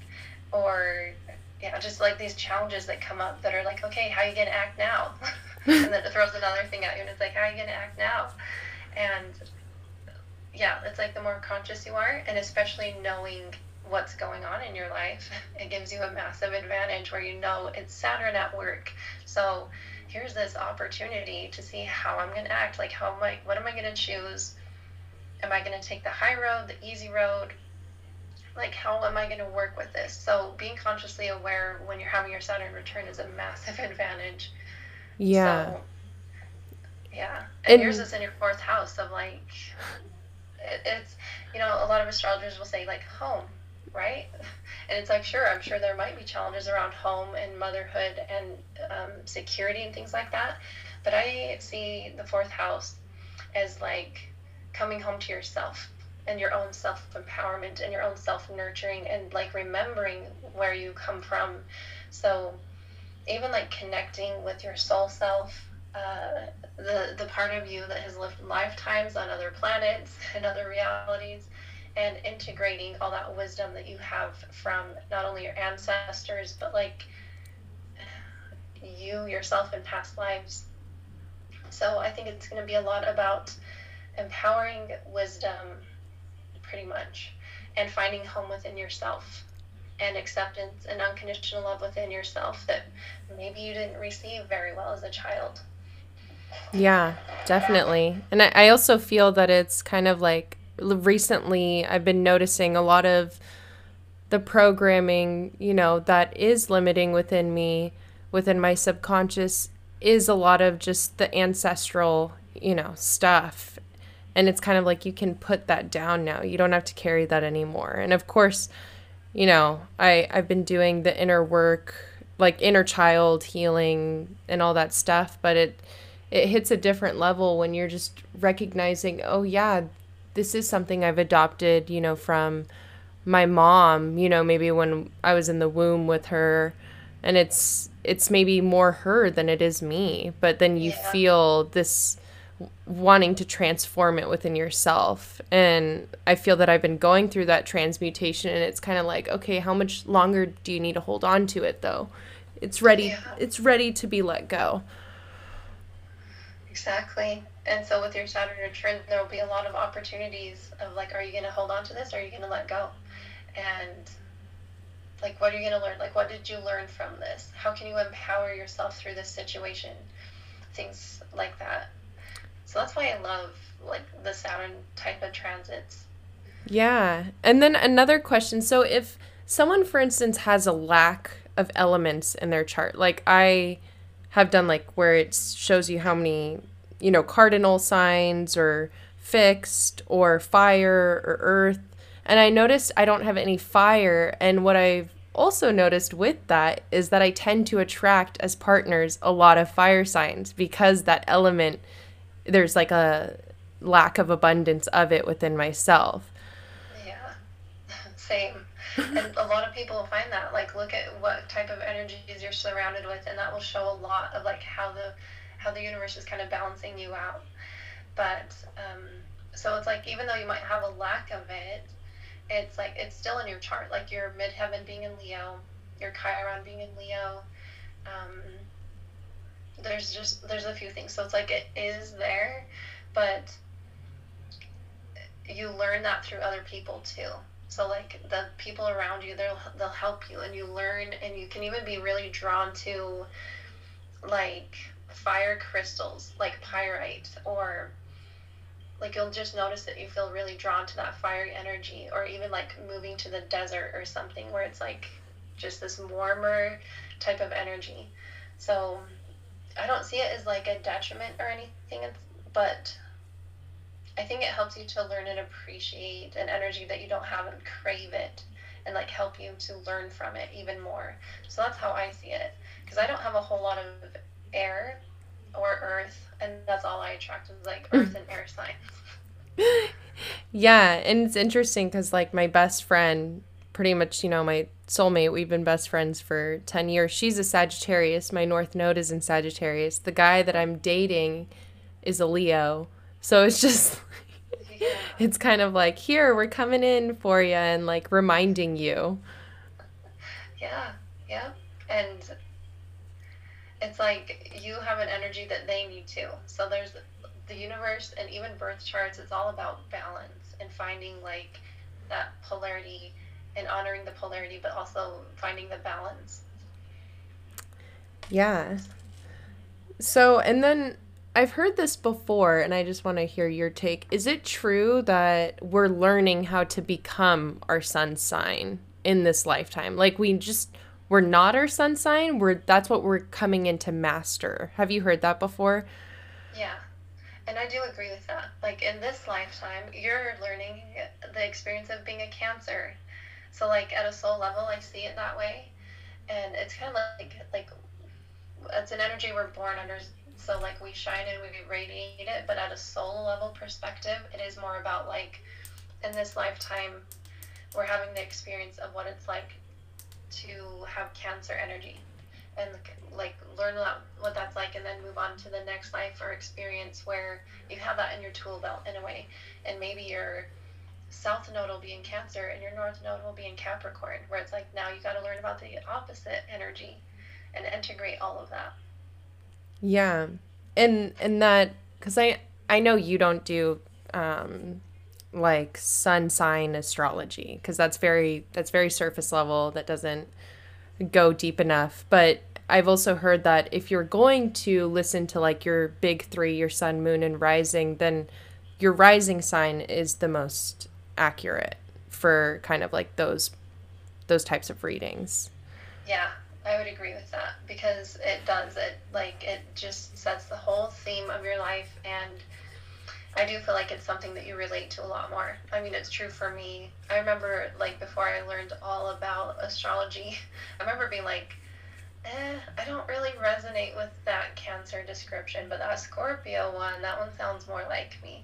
Or, yeah, just like these challenges that come up that are like, okay, how are you going to act now? And then it throws another thing at you and it's like, how are you going to act now? And yeah, it's like the more conscious you are, and especially knowing what's going on in your life, it gives you a massive advantage where you know it's Saturn at work. So here's this opportunity to see how I'm going to act. Like, how am I, what am I going to choose? Am I going to take the high road, the easy road? Like, how am I going to work with this? So being consciously aware when you're having your Saturn return is a massive advantage. Yeah. So, yeah. And, And- yours is in your fourth house of like, it, it's, you know, a lot of astrologers will say like home, right? And it's like, sure, I'm sure there might be challenges around home and motherhood and um, security and things like that. But I see the fourth house as like coming home to yourself and your own self-empowerment and your own self-nurturing and like remembering where you come from. So even like connecting with your soul self, uh, the the part of you that has lived lifetimes on other planets and other realities, and integrating all that wisdom that you have from not only your ancestors, but like you yourself in past lives. So I think it's going to be a lot about empowering wisdom, pretty much, and finding home within yourself and acceptance and unconditional love within yourself that maybe you didn't receive very well as a child. Yeah, definitely. And I, I also feel that it's kind of like recently I've been noticing a lot of the programming, you know, that is limiting within me, within my subconscious, is a lot of just the ancestral, you know, stuff. And it's kind of like you can put that down now. You don't have to carry that anymore. And of course, you know, I, I've been doing the inner work, like inner child healing and all that stuff, but it it hits a different level when you're just recognizing, oh yeah, this is something I've adopted, you know, from my mom, you know, maybe when I was in the womb with her, and it's it's maybe more her than it is me, but then you Yeah. feel this wanting to transform it within yourself. And I feel that I've been going through that transmutation, and it's kind of like, okay, how much longer do you need to hold on to it though? It's ready Yeah. it's ready to be let go. Exactly. And so with your Saturn return, there will be a lot of opportunities of like, are you going to hold on to this or are you going to let go? And like, what are you going to learn? Like, what did you learn from this? How can you empower yourself through this situation? Things like that. So that's why I love like the Saturn type of transits. Yeah. And then another question. So if someone, for instance, has a lack of elements in their chart, like I have done like where it shows you how many, you know, cardinal signs or fixed or fire or earth. And I noticed I don't have any fire. And what I've also noticed with that is that I tend to attract as partners a lot of fire signs because that element, there's like a lack of abundance of it within myself. Yeah, same. And a lot of people will find that, like, look at what type of energies you're surrounded with, and that will show a lot of like how the how the universe is kind of balancing you out. But um, so it's like even though you might have a lack of it, it's like it's still in your chart, like your midheaven being in Leo, your Chiron being in Leo. Um, there's just there's a few things. So it's like it is there, but you learn that through other people too. So like the people around you, they'll they'll help you, and you learn, and you can even be really drawn to like fire crystals, like pyrite, or like you'll just notice that you feel really drawn to that fiery energy, or even like moving to the desert or something where it's like just this warmer type of energy. So I don't see it as like a detriment or anything, but I think it helps you to learn and appreciate an energy that you don't have and crave it, and like help you to learn from it even more. So that's how I see it, because I don't have a whole lot of air or earth, and that's all I attract is like earth and air signs. Yeah, and it's interesting because like my best friend, pretty much, you know, my soulmate, we've been best friends for ten years. She's a Sagittarius. My North Node is in Sagittarius. The guy that I'm dating is a Leo. So it's just, yeah. It's kind of like, here, we're coming in for you and like reminding you. Yeah, yeah. And it's like you have an energy that they need too. So there's the universe, and even birth charts, it's all about balance and finding like that polarity and honoring the polarity, but also finding the balance. Yeah. So, and then I've heard this before, and I just want to hear your take. Is it true that we're learning how to become our sun sign in this lifetime? Like we just, we're not our sun sign. We're, that's what we're coming in to master. Have you heard that before? Yeah. And I do agree with that. Like in this lifetime, you're learning the experience of being a Cancer. So like at a soul level, I see it that way. And it's kind of like, like it's an energy we're born under. So like we shine and we radiate it, but at a soul level perspective, it is more about like in this lifetime, we're having the experience of what it's like to have Cancer energy, and like learn what that's like, and then move on to the next life or experience where you have that in your tool belt in a way. And maybe your South Node will be in Cancer and your North Node will be in Capricorn, where it's like now you got to learn about the opposite energy and integrate all of that. Yeah. And and that, because I I know you don't do um like sun sign astrology, because that's very that's very surface level, that doesn't go deep enough. But I've also heard that if you're going to listen to like your big three, your sun, moon, and rising, then your rising sign is the most accurate for kind of like those those types of readings. Yeah, I would agree with that, because it does it like it just sets the whole theme of your life, and I do feel like it's something that you relate to a lot more. I mean, it's true for me. I remember like before I learned all about astrology, I remember being like, eh, I don't really resonate with that Cancer description, but that Scorpio one, that one sounds more like me.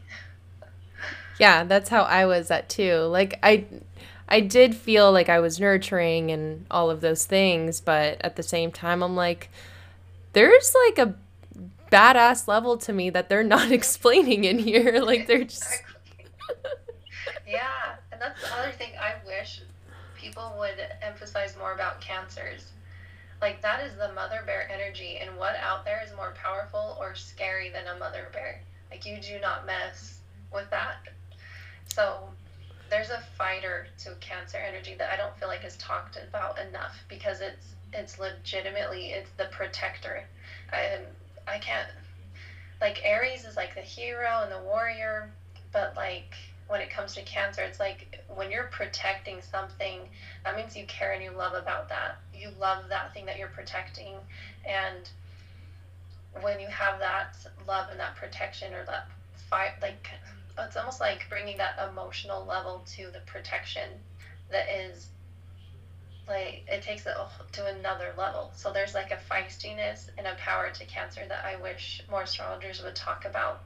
Yeah, that's how I was at too. Like I I did feel like I was nurturing and all of those things, but at the same time I'm like, there's like a badass level to me that they're not explaining in here. Like they're just Exactly. Yeah, and that's the other thing I wish people would emphasize more about Cancers. Like that is the mother bear energy, and what out there is more powerful or scary than a mother bear? Like you do not mess with that. So there's a fighter to Cancer energy that I don't feel like is talked about enough, because it's it's legitimately it's the protector. I I can't, like Aries is like the hero and the warrior, but like when it comes to Cancer, it's like when you're protecting something, that means you care and you love about that. You love that thing that you're protecting, and when you have that love and that protection or that fight, like it's almost like bringing that emotional level to the protection that is like it takes it to another level. So there's like a feistiness and a power to Cancer that I wish more astrologers would talk about.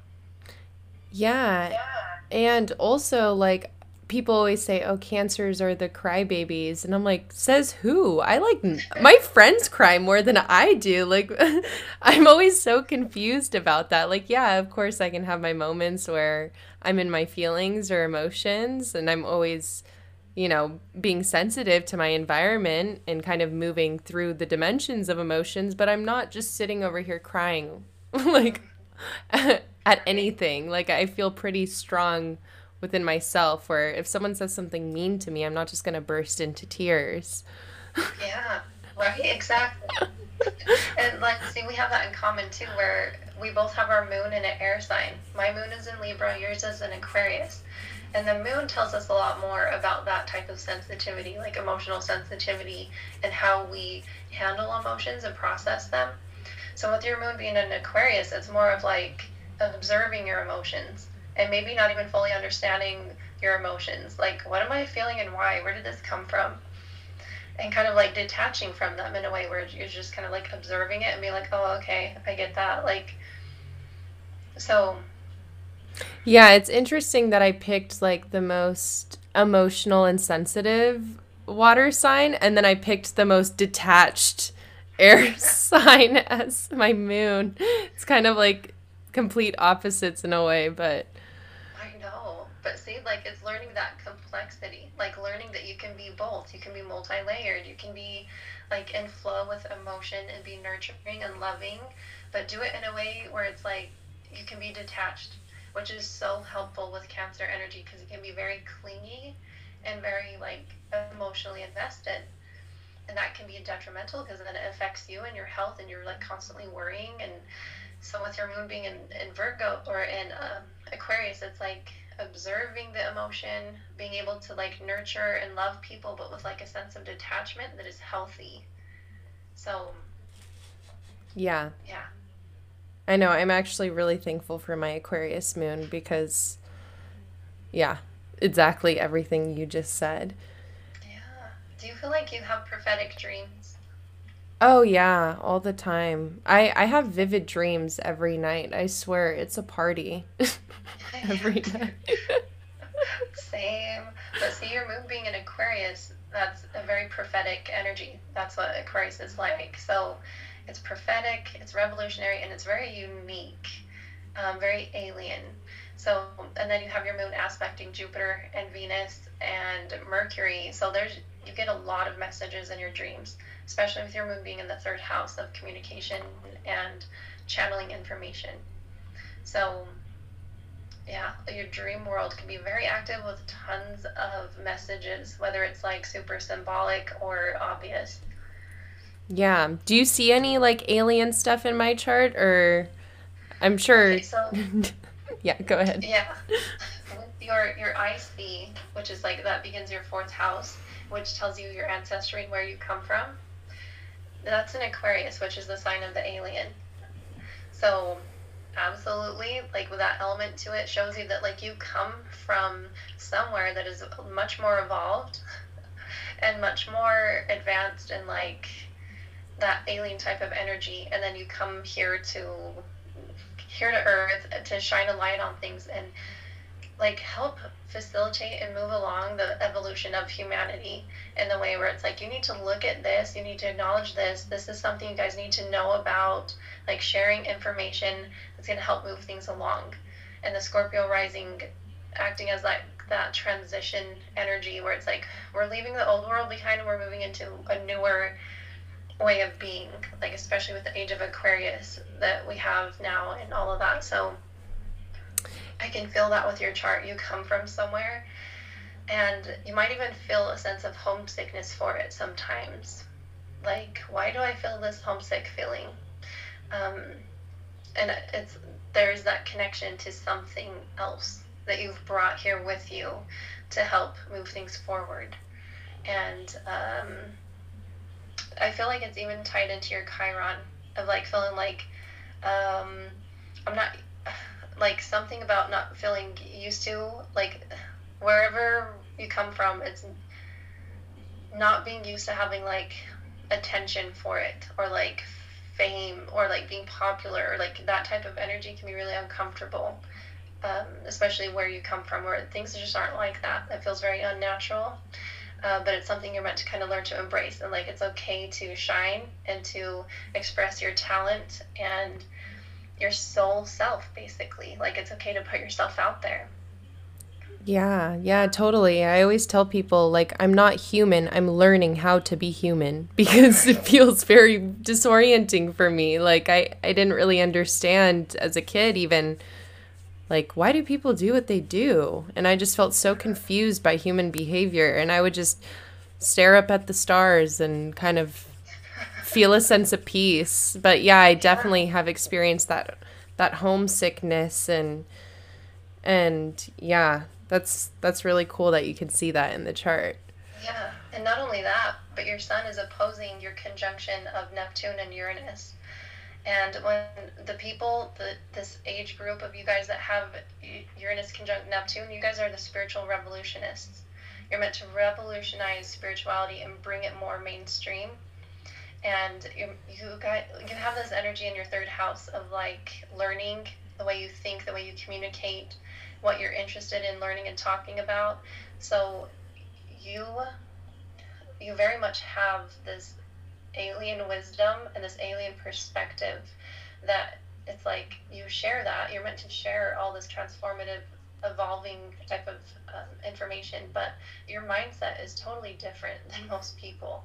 yeah. Yeah. And also like people always say, "Oh, Cancers are the crybabies," and I'm like, says who? I like my friends cry more than I do. Like I'm always so confused about that. Like, yeah, of course I can have my moments where I'm in my feelings or emotions, and I'm always, you know, being sensitive to my environment and kind of moving through the dimensions of emotions, but I'm not just sitting over here crying like at anything. Like I feel pretty strong within myself where if someone says something mean to me, I'm not just going to burst into tears. Yeah, right, exactly. And like, see, we have that in common too, where we both have our moon in an air sign. My moon is in Libra, yours is in Aquarius. And the moon tells us a lot more about that type of sensitivity, like emotional sensitivity, and how we handle emotions and process them. So with your moon being in Aquarius, it's more of like observing your emotions and maybe not even fully understanding your emotions. Like, what am I feeling and why? Where did this come from? And kind of like detaching from them in a way where you're just kind of like observing it and be like, oh, okay, I get that. Like, so. Yeah, it's interesting that I picked like the most emotional and sensitive water sign, and then I picked the most detached air sign as my moon. It's kind of like complete opposites in a way, but I know. But see, like, it's learning that complexity, like learning that you can be both. You can be multi-layered. You can be like in flow with emotion and be nurturing and loving, but do it in a way where it's like you can be detached, which is so helpful with Cancer energy because it can be very clingy and very like emotionally invested. And that can be detrimental because then it affects you and your health and you're like constantly worrying. And so with your moon being in, in Virgo or in um, Aquarius, it's like observing the emotion, being able to like nurture and love people, but with like a sense of detachment that is healthy. So yeah. Yeah. I know. I'm actually really thankful for my Aquarius moon because, yeah, exactly everything you just said. Yeah. Do you feel like you have prophetic dreams? Oh, yeah, all the time. I, I have vivid dreams every night. I swear, it's a party every Yeah, night. same. But see, your moon being in Aquarius, that's a very prophetic energy. That's what Aquarius is like. So it's prophetic, it's revolutionary, and it's very unique, um, very alien. So, and then you have your moon aspecting Jupiter and Venus and Mercury. So there's, you get a lot of messages in your dreams, especially with your moon being in the third house of communication and channeling information. So yeah, your dream world can be very active with tons of messages, whether it's like super symbolic or obvious. Yeah. Do you see any like alien stuff in my chart or I'm sure Okay, so yeah, go ahead. yeah, with your your I C, which is like that begins your fourth house, which tells you your ancestry and where you come from. That's an Aquarius, which is the sign of the alien. So absolutely, like with that element to it, shows you that like you come from somewhere that is much more evolved and much more advanced and like that alien type of energy, and then you come here to here to earth to shine a light on things and like help facilitate and move along the evolution of humanity in the way where it's like you need to look at this, you need to acknowledge this, this is something you guys need to know about, like sharing information that's going to help move things along. And the Scorpio rising acting as like that transition energy where it's like we're leaving the old world behind and we're moving into a newer way of being, like especially with the age of Aquarius that we have now and all of that. So I can feel that with your chart. You come from somewhere and you might even feel a sense of homesickness for it sometimes. Like, why do I feel this homesick feeling? Um, and it's there's that connection to something else that you've brought here with you to help move things forward. And um, I feel like it's even tied into your Chiron of like feeling like um, I'm not like something about not feeling used to like wherever you come from, it's not being used to having like attention for it or like fame or like being popular or like that type of energy can be really uncomfortable, um, especially where you come from where things just aren't like that. That feels very unnatural. Uh, but it's something you're meant to kind of learn to embrace, and like it's okay to shine and to express your talent and your soul self, basically. Like it's okay to put yourself out there. Yeah, yeah, totally. I always tell people, like, I'm not human, I'm learning how to be human because it feels very disorienting for me. Like, I, I didn't really understand as a kid, even, like, why do people do what they do? And I just felt so confused by human behavior. And I would just stare up at the stars and kind of feel a sense of peace. But yeah, I Yeah, definitely have experienced that that homesickness and and yeah, that's that's really cool that you can see that in the chart. yeah. And not only that, but your sun is opposing your conjunction of Neptune and Uranus. And when the people, the this age group of you guys that have Uranus conjunct Neptune, you guys are the spiritual revolutionists. You're meant to revolutionize spirituality and bring it more mainstream. And you you got you have this energy in your third house of like learning, the way you think, the way you communicate, what you're interested in learning and talking about. So you you very much have this alien wisdom and this alien perspective that it's like you share that. You're meant to share all this transformative, evolving type of um, information, but your mindset is totally different than most people.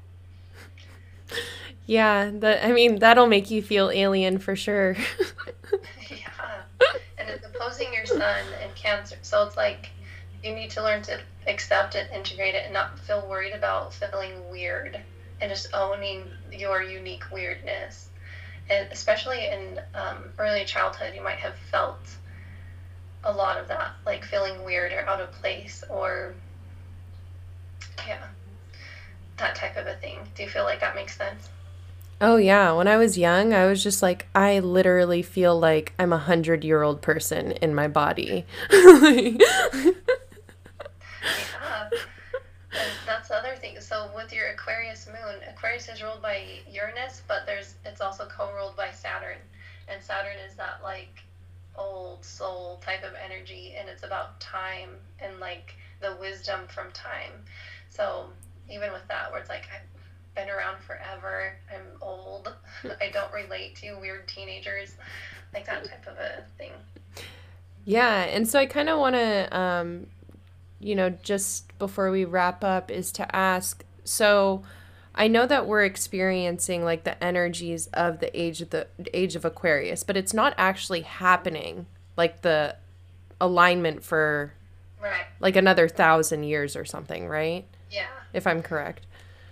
Yeah, that I mean, that'll make you feel alien for sure. Yeah. And it's opposing your sun in Cancer. So it's like you need to learn to accept it, integrate it, and not feel worried about feeling weird and just owning your unique weirdness. And especially in um, early childhood, you might have felt a lot of that, like feeling weird or out of place or, yeah, that type of a thing. Do you feel like that makes sense? Oh yeah, when I was young, I was just like, I literally feel like I'm a hundred year old person in my body. Yeah. And that's the other thing. So with your Aquarius moon, Aquarius is ruled by Uranus, but there's it's also co-ruled by Saturn. And Saturn is that like old soul type of energy, and it's about time and like the wisdom from time. So even with that, where it's like I've been around forever, I'm old, I don't relate to weird teenagers, like that type of a thing. Yeah, and so I kind of want to, um, you know, just before we wrap up, is to ask. So I know that we're experiencing like the energies of the age of the age of Aquarius, but it's not actually happening like the alignment for Right. like another thousand years or something, right? Yeah. If I'm correct.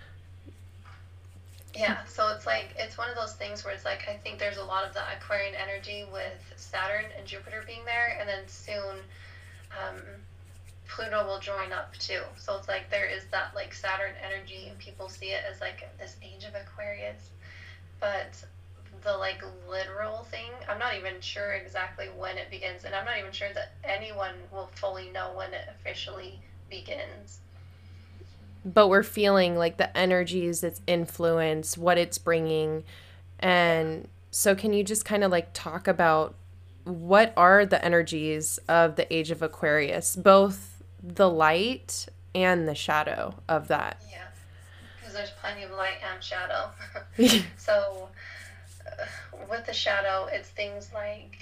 Yeah, so it's like it's one of those things where it's like I think there's a lot of the Aquarian energy with Saturn and Jupiter being there, and then soon um, Pluto will join up too. So it's like there is that like Saturn energy, and people see it as like this age of Aquarius. But the like literal thing, I'm not even sure exactly when it begins, and I'm not even sure that anyone will fully know when it officially begins. But we're feeling like the energies, its influence, what it's bringing. Yeah. And so, can you just kind of like talk about what are the energies of the age of Aquarius, both the light and the shadow of that? Yeah, because there's plenty of light and shadow. So uh, with the shadow, it's things like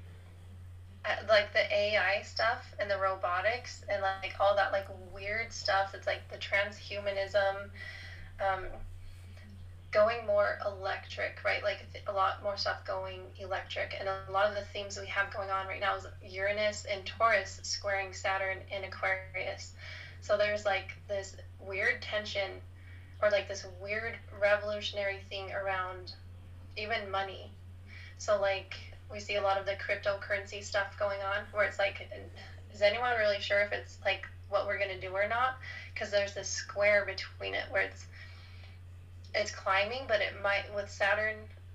uh, like the A I stuff and the robotics and like all that like weird stuff. It's like the transhumanism, um, going more electric, right? Like a lot more stuff going electric, and a lot of the themes we have going on right now is Uranus and Taurus squaring Saturn in Aquarius. So there's like this weird tension or like this weird revolutionary thing around even money. So like we see a lot of the cryptocurrency stuff going on where it's like, is anyone really sure if it's like what we're gonna do or not? Because there's this square between it where it's it's climbing, but it might with Saturn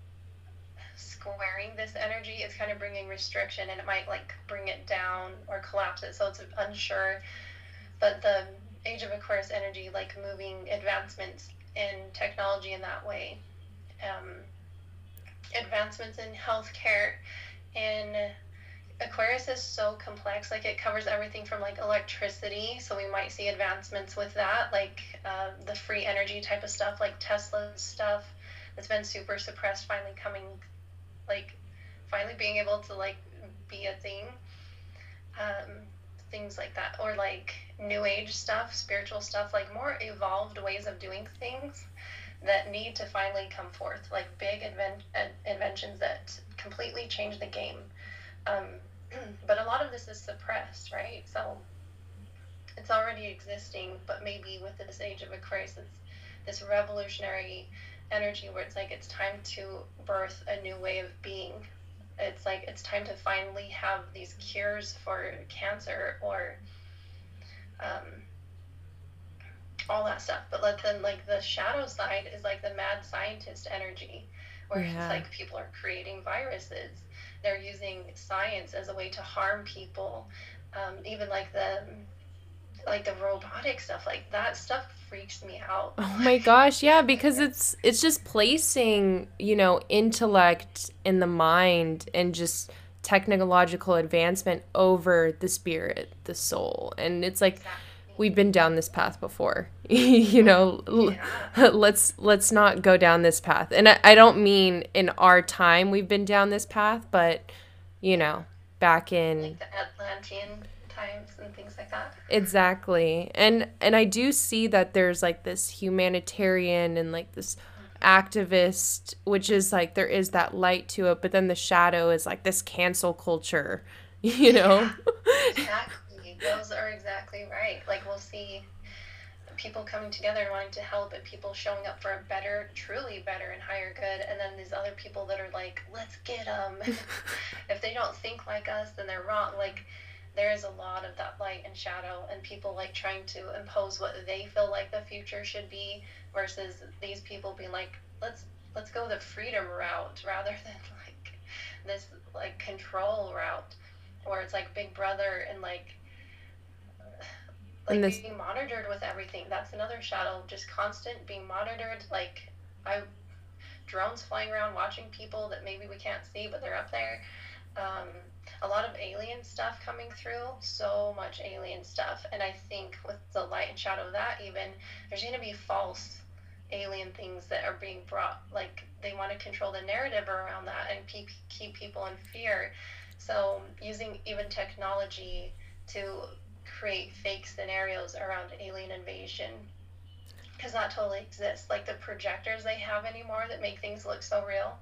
squaring this energy, it's kind of bringing restriction, and it might like bring it down or collapse it. So it's unsure. But the Age of Aquarius energy, like moving advancements in technology in that way. Um, advancements in healthcare. In Aquarius is so complex, like it covers everything from like electricity, so we might see advancements with that, like uh, the free energy type of stuff, like Tesla stuff that's been super suppressed, finally coming, like finally being able to like be a thing. Um, things like that, or like new age stuff, spiritual stuff, like more evolved ways of doing things that need to finally come forth, like big invent- inventions that completely change the game. Um, but a lot of this is suppressed, right? So it's already existing, but maybe with this age of Aquarius, it's this revolutionary energy where it's like it's time to birth a new way of being. It's like it's time to finally have these cures for cancer or um, all that stuff. But let then like the shadow side is like the mad scientist energy, where Yeah. it's like people are creating viruses. They're using science as a way to harm people. Um, even like the like the robotic stuff, like that stuff freaks me out. Oh my gosh, yeah, because it's it's just placing, you know, intellect in the mind and just technological advancement over the spirit, the soul. And it's like Exactly. we've been down this path before. You know, l- Yeah. let's let's not go down this path. And I, I don't mean in our time we've been down this path, but you know, back in Like the Atlantean times and things like that. exactly. And and I do see that there's like this humanitarian and like this activist, which is like there is that light to it, but then the shadow is like this cancel culture, you know? Exactly. Those are exactly right. Like we'll see people coming together and wanting to help, and people showing up for a better, truly better and higher good, and then these other people that are like, let's get them. If they don't think like us, then they're wrong. Like there is a lot of that light and shadow, and people like trying to impose what they feel like the future should be, versus these people being like, let's let's go the freedom route rather than like this like control route, where it's like Big Brother and like like And this being monitored with everything. That's another shadow, just constant being monitored. Like I drones flying around watching people that maybe we can't see, but they're up there. Um, a lot of alien stuff coming through, so much alien stuff. And I think with the light and shadow of that, even there's going to be false alien things that are being brought. Like they want to control the narrative around that and keep keep people in fear. So using even technology to create fake scenarios around alien invasion, because that totally exists. Like the projectors they have anymore that make things look so real.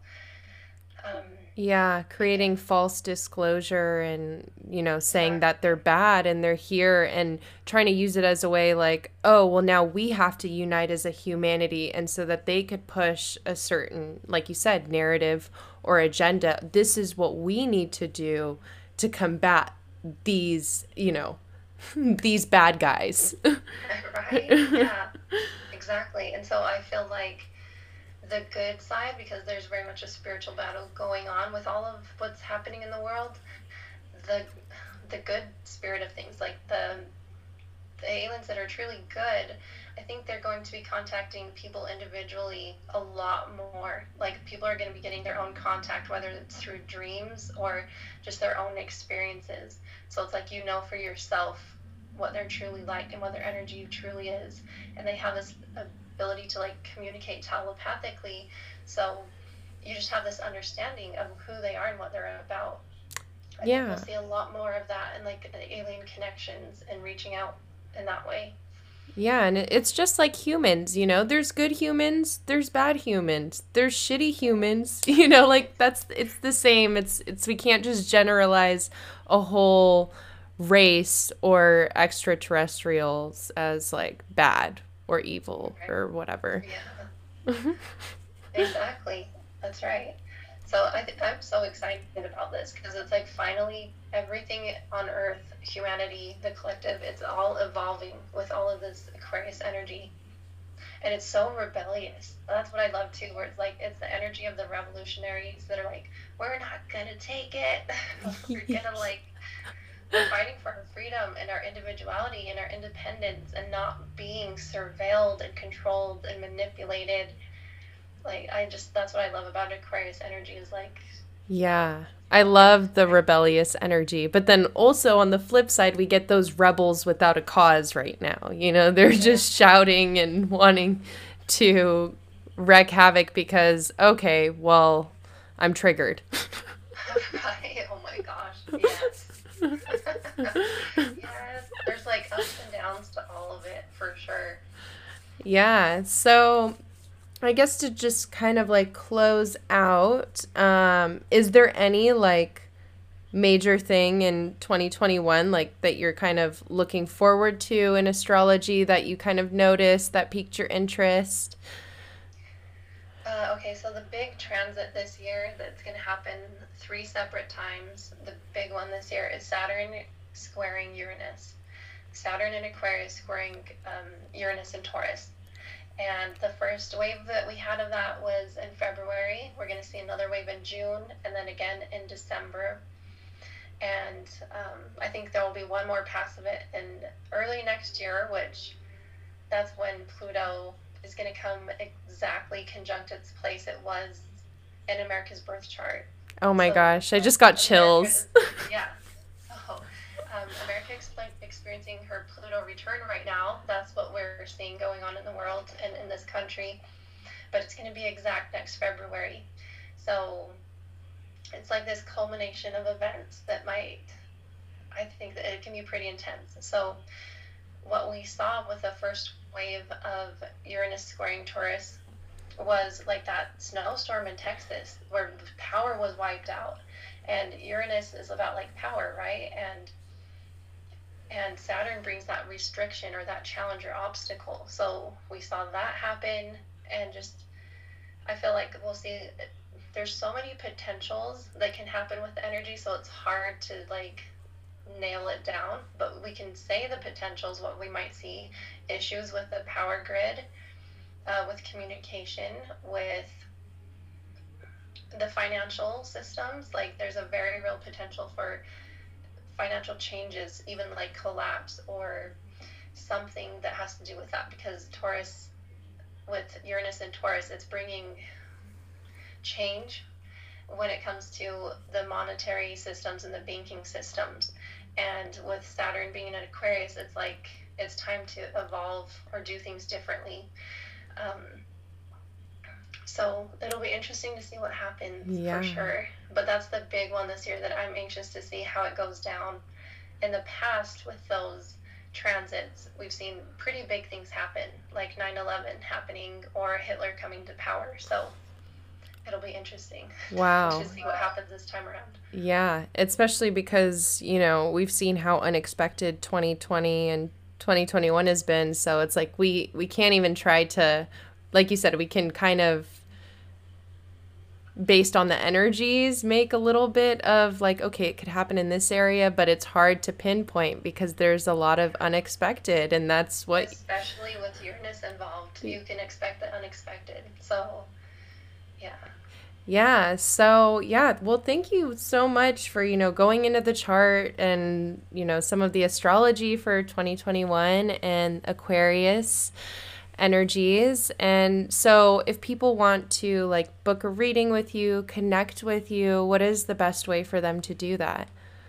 Um, yeah, creating false disclosure and, you know, saying exactly. that they're bad and they're here and trying to use it as a way like, oh, well, now we have to unite as a humanity. And so that they could push a certain, like you said, narrative or agenda. This is what we need to do to combat these, you know, these bad guys. Right? Yeah, exactly. And so I feel like the good side, because there's very much a spiritual battle going on with all of what's happening in the world, the the good spirit of things, like the the aliens that are truly good, I think they're going to be contacting people individually a lot more. Like people are going to be getting their own contact, whether it's through dreams or just their own experiences. So it's like you know for yourself what they're truly like and what their energy truly is, and they have this ability to like communicate telepathically. So you just have this understanding of who they are and what they're about. I Yeah. think we'll see a lot more of that and like the alien connections and reaching out in that way. Yeah, and it- it's just like humans, you know, there's good humans, there's bad humans, there's shitty humans, you know, like that's it's the same. It's it's we can't just generalize a whole race or extraterrestrials as like bad or evil Right. or whatever. Yeah, exactly. That's right. So I th- I'm so excited about this because it's like finally everything on Earth, humanity, the collective, it's all evolving with all of this Aquarius energy. And it's so rebellious. That's what I love too, where it's like it's the energy of the revolutionaries that are like, we're not gonna take it. We're gonna like we're fighting for our freedom and our individuality and our independence and not being surveilled and controlled and manipulated. Like I just that's what I love about Aquarius energy is like Yeah. I love the rebellious energy, but then also on the flip side, we get those rebels without a cause right now. You know, they're just shouting and wanting to wreak havoc because, okay, well, I'm triggered. right. Oh my gosh. Yes. Yes. close to all of it for sure. Yeah. So I guess to just kind of like close out, um, is there any like major thing in twenty twenty-one like that you're kind of looking forward to in astrology that you kind of noticed that piqued your interest? Uh, okay, so the big transit this year that's going to happen three separate times. The big one this year is Saturn squaring Uranus. Saturn in Aquarius squaring um, Uranus in Taurus. And the first wave that we had of that was in February. We're going to see another wave in June, and then again in December. And um, I think there will be one more pass of it in early next year, which that's when Pluto is going to come exactly conjunct its place it was in America's birth chart. Oh my So, gosh, I um, just got America chills. is- yeah. So, um, America is experiencing her Pluto return right now. That's what we're seeing going on in the world and in this country. But it's going to be exact next February. So it's like this culmination of events that might, I think that it can be pretty intense. So what we saw with the first wave of Uranus squaring Taurus was like that snowstorm in Texas where power was wiped out. And Uranus is about like power, right? And and Saturn brings that restriction or that challenge or obstacle. So we saw that happen, and just I feel like we'll see there's so many potentials that can happen with energy, so it's hard to like nail it down, but we can say the potentials, what we might see issues with the power grid, uh, with communication, with the financial systems. Like there's a very real potential for financial changes, even like collapse or something that has to do with that, because Taurus, with Uranus and Taurus, it's bringing change when it comes to the monetary systems and the banking systems. And with Saturn being in Aquarius, it's like it's time to evolve or do things differently. Um, so it'll be interesting to see what happens. Yeah. For sure. But that's the big one this year that I'm anxious to see how it goes down. In the past, with those transits, we've seen pretty big things happen, like nine eleven happening or Hitler coming to power. So it'll be interesting. Wow. To see what happens this time around. Yeah, especially because, you know, we've seen how unexpected twenty twenty and twenty twenty-one has been. So it's like we, we can't even try to, like you said, we can kind of, based on the energies, make a little bit of like, okay, it could happen in this area, but it's hard to pinpoint because there's a lot of unexpected, and that's what... Especially with Uranus involved, you can expect the unexpected. So, yeah. Yeah. So, yeah. Well, thank you so much for, you know, going into the chart and, you know, some of the astrology for twenty twenty-one and Aquarius energies. And so if people want to like book a reading with you, connect with you, what is the best way for them to do that?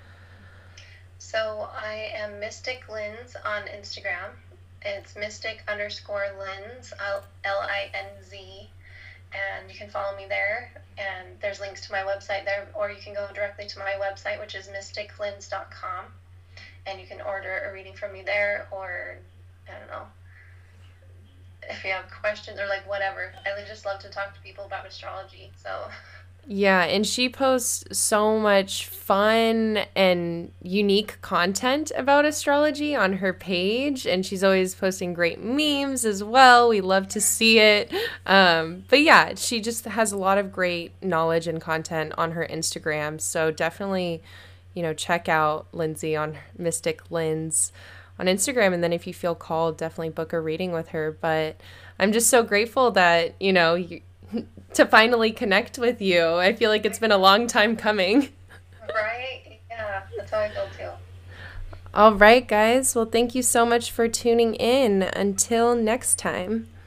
So I am Mystic Linz on Instagram. It's mystic underscore Linz, L I N Z. And you can follow me there. And there's links to my website there, or you can go directly to my website, which is mystic linz dot com. And you can order a reading from me there, or I don't know, if you have questions or like whatever. I just love to talk to people about astrology. So yeah, and she posts so much fun and unique content about astrology on her page, and she's always posting great memes as well. We love to see it. Um, but yeah, she just has a lot of great knowledge and content on her Instagram. So definitely, you know, check out Lindsay on Mystic Linz on Instagram, and then if you feel called, definitely book a reading with her. But I'm just so grateful that, you know, you, to finally connect with you. I feel like it's been a long time coming. Right? Yeah, that's how I feel too. All right, guys. Well, thank you so much for tuning in. Until next time.